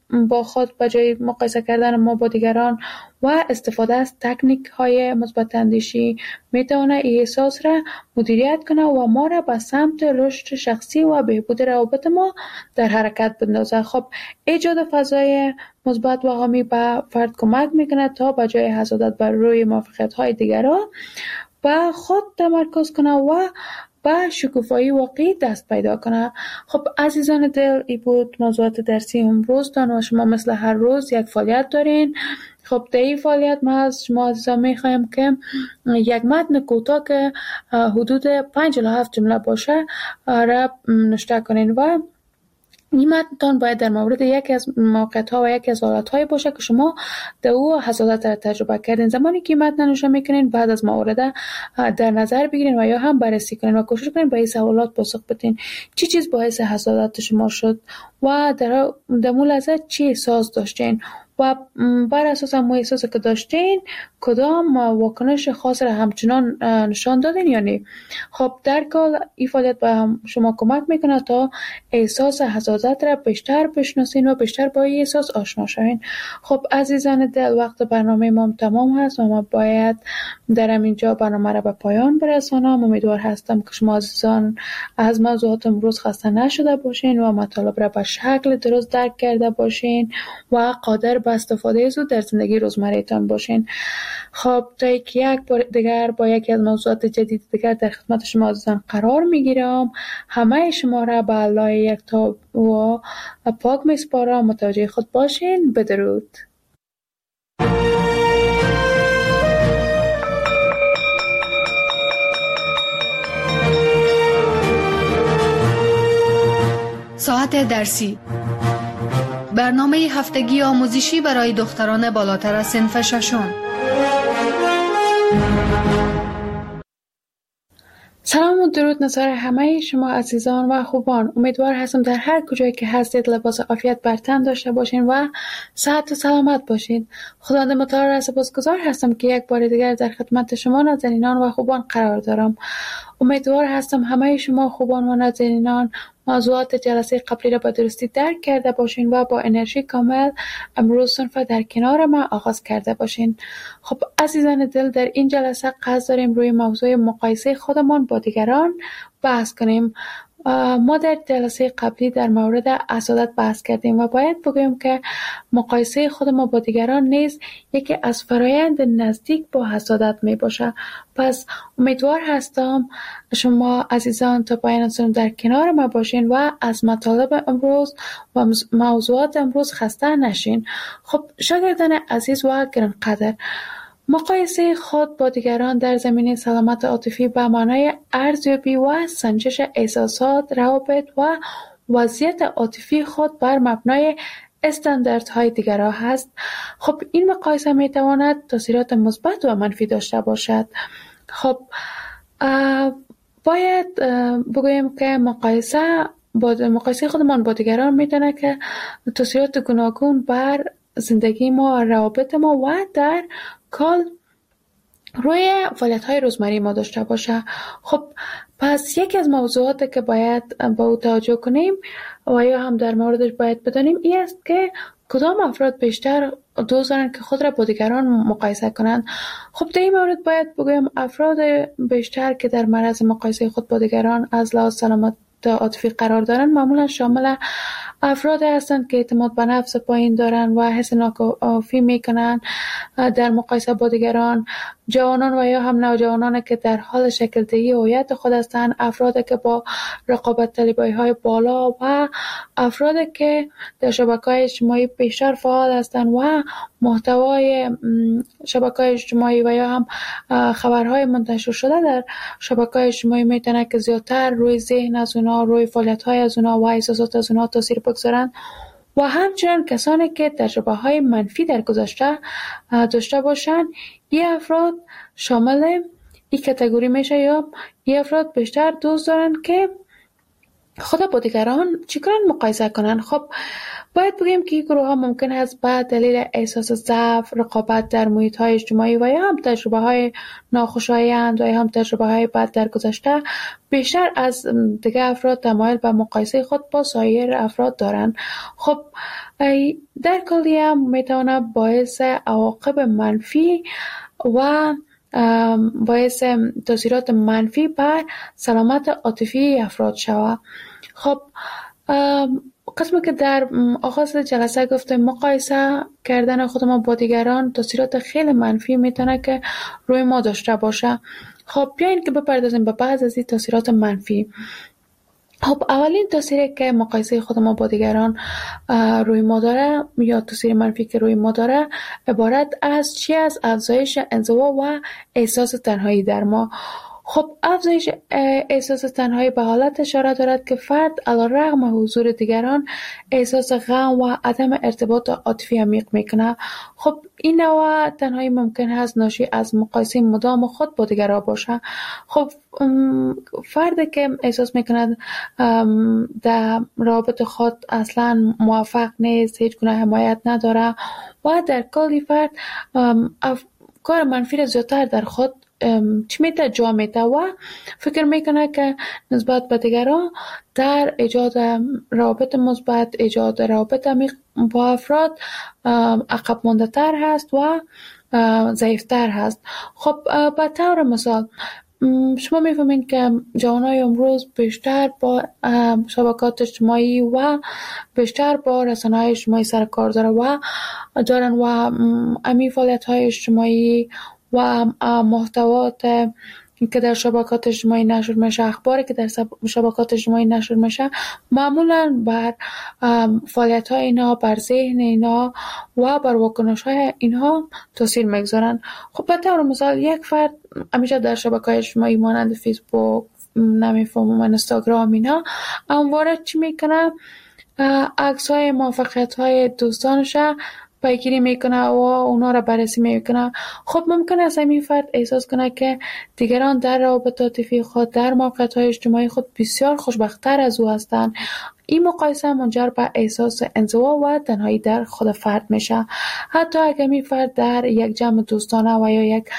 با خود به جای مقایسه کردن ما با دیگران و استفاده از تکنیک های مثبت اندیشی میتونه این احساس را مدیریت کنه و ما را به سمت رشد شخصی و بهبود روابط ما در حرکت بندازه. خب ایجاد فضای مثبت و حامی به فرد کمک میکنه تا به جای حسادت بر روی موفقیت های دیگران به خود تمرکز کنه و به شکوفایی واقعی دست پیدا کنه. خب عزیزان دل، این بود موضوعات درسی امروز تان و شما مثل هر روز یک فعالیت دارین. خب در این فعالیت ما از شما عزیزان میخوایم که یک متن کوتاه که حدود پنج الی هفت جمله باشه را نوشته کنین و این متن باید در مورد یکی از موقعیت‌ها و یکی از حالت‌های باشه که شما در او حسادت را تجربه کردین. زمانی که این متن نوشته میکنین بعد از مورد در نظر بگیرین و یا هم بررسی کنین و کوشش کنین به این سوالات پاسخ بدین. چی چیز باعث حسادت شما شد و در در مول ازت چی احساس داشتین و بر اساس هم احساسی که داشتین کدام واکنش خاص را همچنان نشان دادین یا نه. خب در کل این فعالیت به شما کمک میکنه تا احساس حسادت را بیشتر بشناسین و بیشتر با این احساس آشنا شوین. خب عزیزان دل، وقت برنامه ما تمام هست و ما باید در اینجا برنامه را به پایان برسانم. امیدوار هستم که شما عزیزان از موضوعات امروز خسته نشده باشین و مطالب را به شکل درست درک کرده باشین و قادر به استفاده زود در زندگی روزمره‌تان باشین. خب تا یک بار دیگر با یکی از موضوعات جدید دیگر در خدمت شما عزیزان قرار میگیرم. همه شما را به الله یکتا و پاک میسپارم. متوجه خود باشین. بدرود. ساعت درسی، برنامه هفتگی آموزشی برای دختران بالاتر از صنف ششم. سلام و درود نثار همه شما عزیزان و خوبان. امیدوار هستم در هر کجایی که هستید لباس عافیت بر تن داشته باشین و صحت و سلامت باشین. خداوند متعال را سپاسگزار هستم که یک بار دیگر در خدمت شما نازنینان و خوبان قرار دارم. امیدوار هستم همه شما خوبان و نازنینان موضوعات جلسه قبلی را به درستی درک کرده باشین و با انرژی کامل امروز صنف در کنار ما آغاز کرده باشین. خب عزیزان دل، در این جلسه قصد داریم روی موضوع مقایسه خودمان با دیگران بحث کنیم. ما در جلسه قبلی در مورد حسادت بحث کردیم و باید بگویم که مقایسه خود ما با دیگران نیز یکی از فرایند نزدیک با حسادت می باشه. پس امیدوار هستم شما عزیزان تا پایان سنم در کنار ما باشین و از مطالب امروز و موضوعات امروز خسته نشین. خب شاگردان عزیز و گرانقدر، مقایسه خود با دیگران در زمینه سلامت عاطفی به معنای ارزیابی و سنجش احساسات، روابط و وضعیت عاطفی خود بر مبنای استانداردهای دیگران هست. خب این مقایسه می تواند تاثیرات مثبت و منفی داشته باشد. خب باید بگویم که مقایسه با مقایسه خودمان با دیگران میتونه که تاثیرات گوناگون بر زندگی ما، روابط ما و در کل روی فعالیت‌های روزمره ما داشته باشه. خب پس یکی از موضوعاتی که باید با او توجه کنیم و یا هم در موردش باید بدانیم این است که کدام افراد بیشتر دوست دارن که خود را با دیگران مقایسه کنند. خب در این مورد باید بگویم افراد بیشتر که در معرض مقایسه خود با دیگران از لحاظ سلامت عاطفی قرار دارن معمولا شامل افراد هستند که اعتماد به نفس پایین دارن و حس ناکافی میکنن در مقایسه با دیگران، جوانان و یا هم نوجوانان که در حال شکل دهی هویت خود هستند، افرادی که با رقابت طلبی های بالا و افرادی که در شبکه‌های اجتماعی بیشتر فعال هستند و محتوای شبکه‌های اجتماعی و یا هم خبرهای منتشر شده در شبکه‌های اجتماعی میتونه که زیادتر روی ذهن از اونا، روی فعالیت‌های از اونا و احساسات از اونا تاثیر بگذارن و همچنین کسانی که تجربه‌های منفی در گذشته داشته باشند. این افراد شامل این کاتگوری میشه یا این افراد بیشتر دوست دارن که خود با دیگران چیکار مقایسه کنن؟ خب باید بگیم که این گروه ها ممکن است به دلیل احساس ضعف، رقابت در محیط های اجتماعی و یا هم تجربه های ناخوشایند و یا هم تجربه های بد در گذشته بیشتر از دیگر افراد تمایل به مقایسه خود با سایر افراد دارند. خب در کلی هم میتونه باعث عواقب منفی و باعث تاثیرات منفی بر سلامت عاطفی افراد شود. خب قسمی که در آغاز جلسه گفتم مقایسه کردن خود ما با دیگران تاثیرات خیلی منفی میتونه که روی ما داشته باشه. خب بیاین که بپردازیم به بعض از این تاثیرات منفی. خب اولین تاثیری که مقایسه خود ما با دیگران روی ما داره یا تاثیر منفی که روی ما داره عبارت از چی؟ از افزایش انزوا و احساس تنهایی در ما. خب افزایش احساس تنهایی به حالت اشاره دارد که فرد علیرغم حضور دیگران احساس غم و عدم ارتباط عاطفی عمیق میکنه. خب این نوع تنهایی ممکن است ناشی از مقایسه مدام خود با دیگران باشه. خب فردی که احساس میکند در رابطه خود اصلا موفق نیست، هیچ گونه حمایت نداره و در کلی فرد کار منفی را زیادتر در خود چی میته جا میته و فکر میکنه که نسبت به دیگران در ایجاد روابط مثبت، ایجاد روابط عمیق با افراد عقب مانده تر هست و ضعیفتر هست. خب به طور مثال شما میفهمین که جوانای امروز بیشتر با شبکات اجتماعی و بیشتر با رسانه‌های اجتماعی سر کار داره و دارن و امی فعالیت‌های اجتماعی و محتوات که در شبکات اجتماعی نشر میشه، اخباری که در شبکات اجتماعی نشر میشه معمولا بر فعالیت های اینا، بر ذهن اینا و بر واکنش های اینها تاثیر میگذارن. خب به طور مثال یک فرد همیشه در شبکات اجتماعی مانند فیسبوک، نمیفهمم اینستاگرام اینا همواره چی میکنه؟ عکس های موفقیت های دوستانش پیگیری میکنه و اونا را بررسی میکنه. خب ممکن است این فرد احساس کنه که دیگران در روابط عاطفی خود، در موقعیت‌های اجتماعی خود بسیار خوشبخت‌تر از او هستند. این مقایسه منجر به احساس انزوا و تنهایی در خود فرد میشه. حتی اگر می فرد در یک جمع دوستانه و یا یک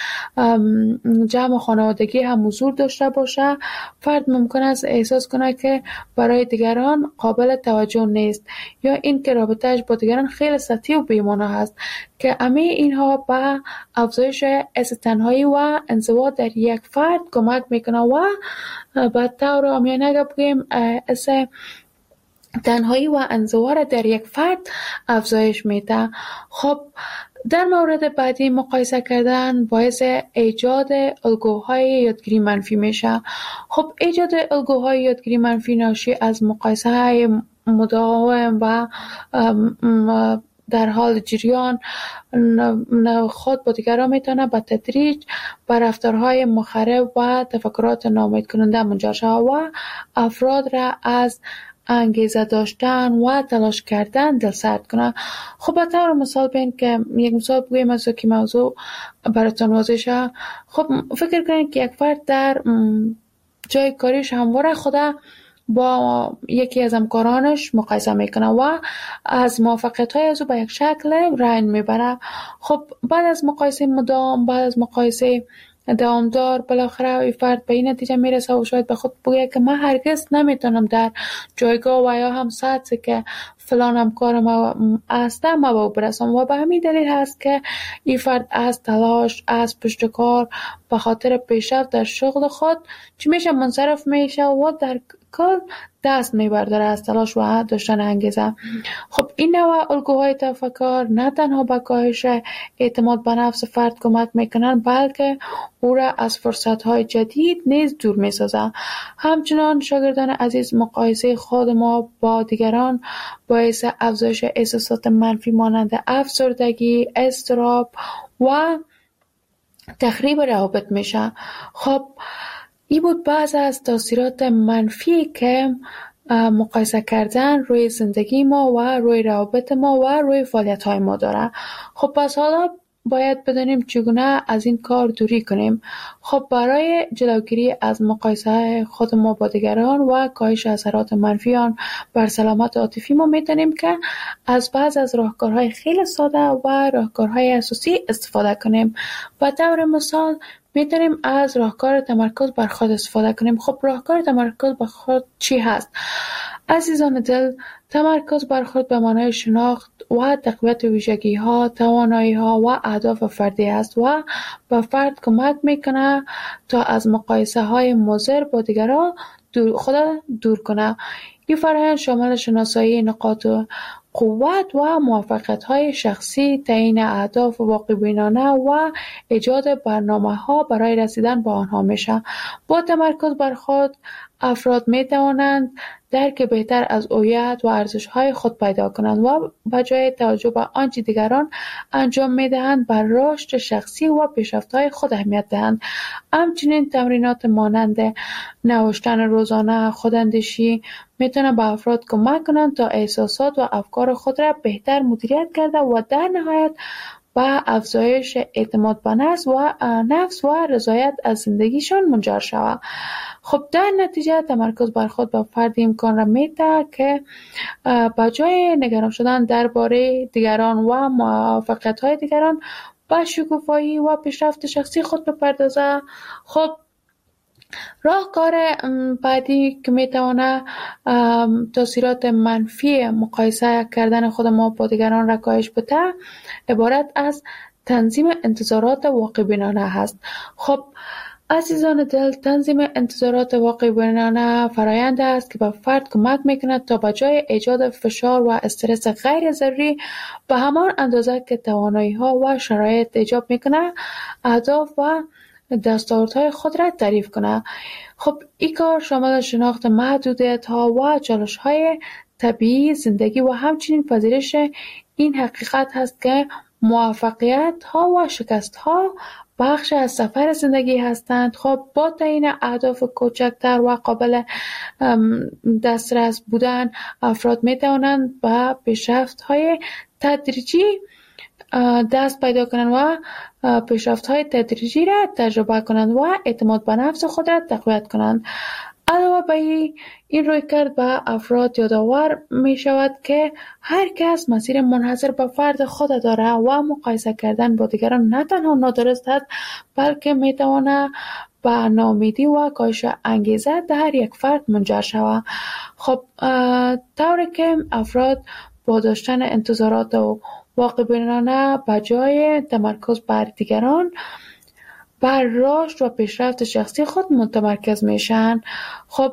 جمع خانوادگی هم حضور داشته باشه، فرد ممکن است احساس کنه که برای دیگران قابل توجه نیست یا این که رابطه‌اش با دیگران خیلی سطحی و بی‌معنی است که همه اینها به افزایش احساس تنهایی و انزوا در یک فرد کمک میکنه و به طور عامیانه بگیم احساس تنهایی و انزوا در یک فرد افزایش میده. خب در مورد بعدی مقایسه کردن باعث ایجاد الگوهای یادگیری منفی میشه. خب ایجاد الگوهای یادگیری منفی ناشی از مقایسه های مداوم و در حال جریان خود با دیگران میتونه به تدریج به رفتارهای مخرب و تفکرات ناامید کننده منجر شود و افراد را از انگیزه داشتن و تلاش کردن دلسرد کنه. خب به طور مثال بین که یک مثال بگویم از که موضوع براتون واضح شه. خب فکر کنید که یک فرد در جای کاریش همواره خدا با یکی از همکارانش مقایسه میکنه و از موفقیت‌های از او به یک شکل رنج میبره. خب بعد از مقایسه مدام، بعد از مقایسه دوامدار، بالاخره این فرد به این نتیجه میرسه و شاید به خود بگه که من هرگز نمیتونم در جایگاه و یا هم سطحی که فلان همکار ما هسته ما به او برسم و به همین دلیل هست که این فرد از تلاش، از پشتکار به خاطر پیشرفت در شغل خود چی میشه منصرف میشه و در کل دست میبرداره از تلاش و داشتن انگیزه. خب این نوع الگوهای تفکر نه تنها به کاهش اعتماد به نفس فرد کمک میکنن بلکه او را از فرصتهای جدید نیز دور میسازه. همچنان شاگردان عزیز مقایسه خود ما با دیگران باعث افزایش احساسات منفی مانند افسردگی، اضطراب و تخریب روابط میشه. خب این بود بعض از تاثیرات منفی که مقایسه کردن روی زندگی ما و روی روابط ما و روی فعالیت های ما داره. خب پس حالا باید بدانیم چگونه از این کار دوری کنیم. خب برای جلوگیری از مقایسه خود ما با دیگران و کاهش اثرات منفی آن بر سلامت عاطفی ما میتونیم که از بعض از راهکارهای خیلی ساده و راهکارهای اساسی استفاده کنیم. به طور مثال میتونیم از راهکار تمرکز بر خود استفاده کنیم. خب راهکار تمرکز بر خود چی هست؟ عزیزان دل، تمرکز بر خود به معنای شناخت و تقویت ویژگی ها، توانایی ها و اهداف فردی است و به فرد کمک میکنه تا از مقایسه های مضر با دیگران دور خود دور کنه. این فرآیند شامل شناسایی نقاط قوت و موفقیت‌های شخصی، تعیین اهداف واقع‌بینانه و ایجاد برنامه‌ها برای رسیدن به آنها میشه. با تمرکز بر خود افراد می‌توانند درک بهتر از هویت و ارزش‌های خود پیدا کنند و به جای توجه به آنچه دیگران انجام می‌دهند بر رشد شخصی و پیشرفت‌های خود اهمیت دهند. همچنین تمرینات مانند نوشتن روزانه، خوداندیشی میتونه به افراد کمک کنند تا احساسات و افکار خود را بهتر مدیریت کرده و در نهایت به افزایش اعتماد به نفس و نفس و رضایت از زندگیشان منجر شود. خب در نتیجه تمرکز بر خود به فرد امکان را میده که به جای نگران شدن درباره دیگران و موفقیت‌های دیگران به شکوفایی و پیشرفت شخصی خود بپردازه. خب راهکار بعدی که میتونه تاثیرات منفی مقایسه کردن خود ما با دیگران را کاهش بده عبارت از تنظیم انتظارات واقع بینانه هست. خب عزیزان دل، تنظیم انتظارات واقع بینانه فرآیند است که به فرد کمک میکند تا به جای ایجاد فشار و استرس غیر ضروری به همان اندازه که توانایی ها و شرایط ایجاب میکنه اهداف و دستاوردهای خود را تعریف کنه. خب این کار شامل شناخت محدودیت ها و چالش های طبیعی زندگی و همچنین پذیرش این حقیقت هست که موفقیت ها و شکست ها بخش از سفر زندگی هستند. خب با تعیین اهداف کوچکتر و قابل دسترس بودن افراد می توانند به پیشرفت های تدریجی دست پیدا کنند و پیشرفت‌های تدریجی را تجربه کنند و اعتماد به نفس خود را تقویت کنند. علاوه بر این رویکرد به افراد یادآور می شود که هر کس مسیر منحصر به فرد خود دارد و مقایسه کردن با دیگران نه تنها نادرست است بلکه می تواند به ناامیدی و کاهش انگیزه در هر یک فرد منجر شود. خب طوری که افراد با داشتن انتظارات و واقع بینانه به جای تمرکز بر دیگران بر رشد و پیشرفت شخصی خود متمرکز میشن. خب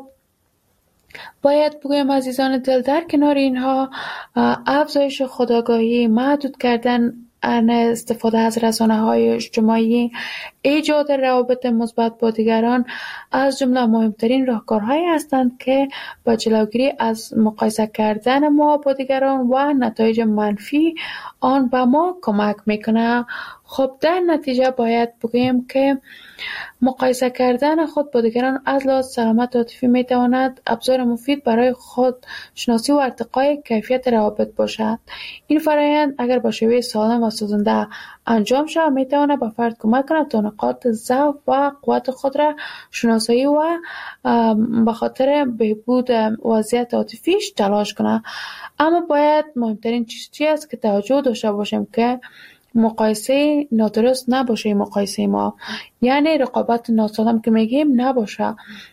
باید بگویم عزیزان دل، در کنار اینها افزایش خودآگاهی، محدود کردن استفاده از رسانه‌های اجتماعی، ایجاد روابط مثبت با دیگران از جمله مهمترین راهکارهایی هستند که با جلوگیری از مقایسه کردن ما با دیگران و نتایج منفی آن به ما کمک میکنه. خب در نتیجه باید بگویم که مقایسه کردن خود با دیگران از لحاظ سلامت عاطفی میتواند ابزار مفید برای خود شناسی و ارتقای کیفیت روابط باشد. این فرآیند اگر با شیوه سالم و سازنده انجام شود میتواند به فرد کمک کند تا نقاط ضعف و قوت خود را شناسایی و به خاطر بهبود وضعیت عاطفیش تلاش کند. اما باید مهمترین چیز چی است که توجه داشته باشیم که مقایسه نادرست نباشه. مقایسه ما یعنی رقابت ناسالم که میگیم نباشه.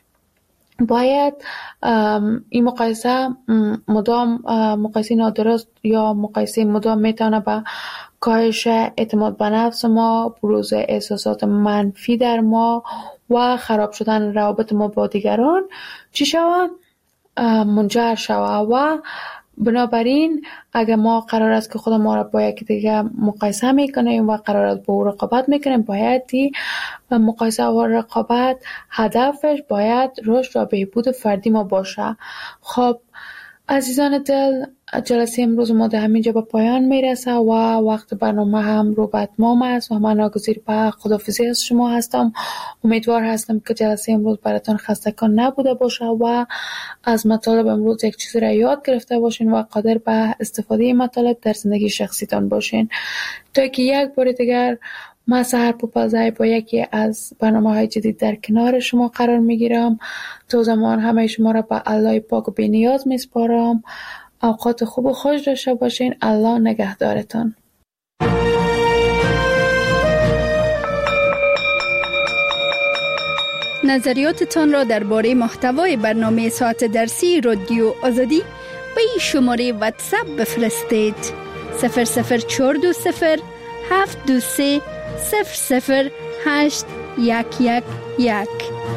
باید این مقایسه مدام مقایسه نادرست یا مقایسه مدام میتونه به کاهش اعتماد به نفس ما، بروز احساسات منفی در ما و خراب شدن روابط ما با دیگران چی شود؟ منجر شود. و بنابراین اگر ما قرار است که خود ما را با یکی دیگه مقایسه میکنیم و قرار است با او رقابت میکنیم، باید مقایسه و رقابت هدفش باید رشد و بهبود فردی ما باشه. خب عزیزان دل، جلسه امروز ما در همینجا به پایان میرسه و وقت برنامه هم رو به اتمام است و من ناگزیر به خداحافظی از شما هستم. امیدوار هستم که جلسه امروز براتون خستگان نبوده باشه و از مطالب امروز یک چیزی را یاد گرفته باشین و قادر به استفاده مطالب در زندگی شخصیتان باشین. تا که یک بار دیگر من سحر پوپلزای با یکی از برنامه‌های جدید در کنار شما قرار میگیرم. تا زمان همه شما را به الله پاک و بی‌نیاز میسپارم. اوقات خوب و خوش داشته باشین. الله نگهدارتان. نظریاتتان را درباره محتوای برنامه ساعت درسی رادیو آزادی به این شماره واتساپ بفرستید: صفر صفر چهار دو صفر هفت دو سه صفر صفر هشت یک یک یک.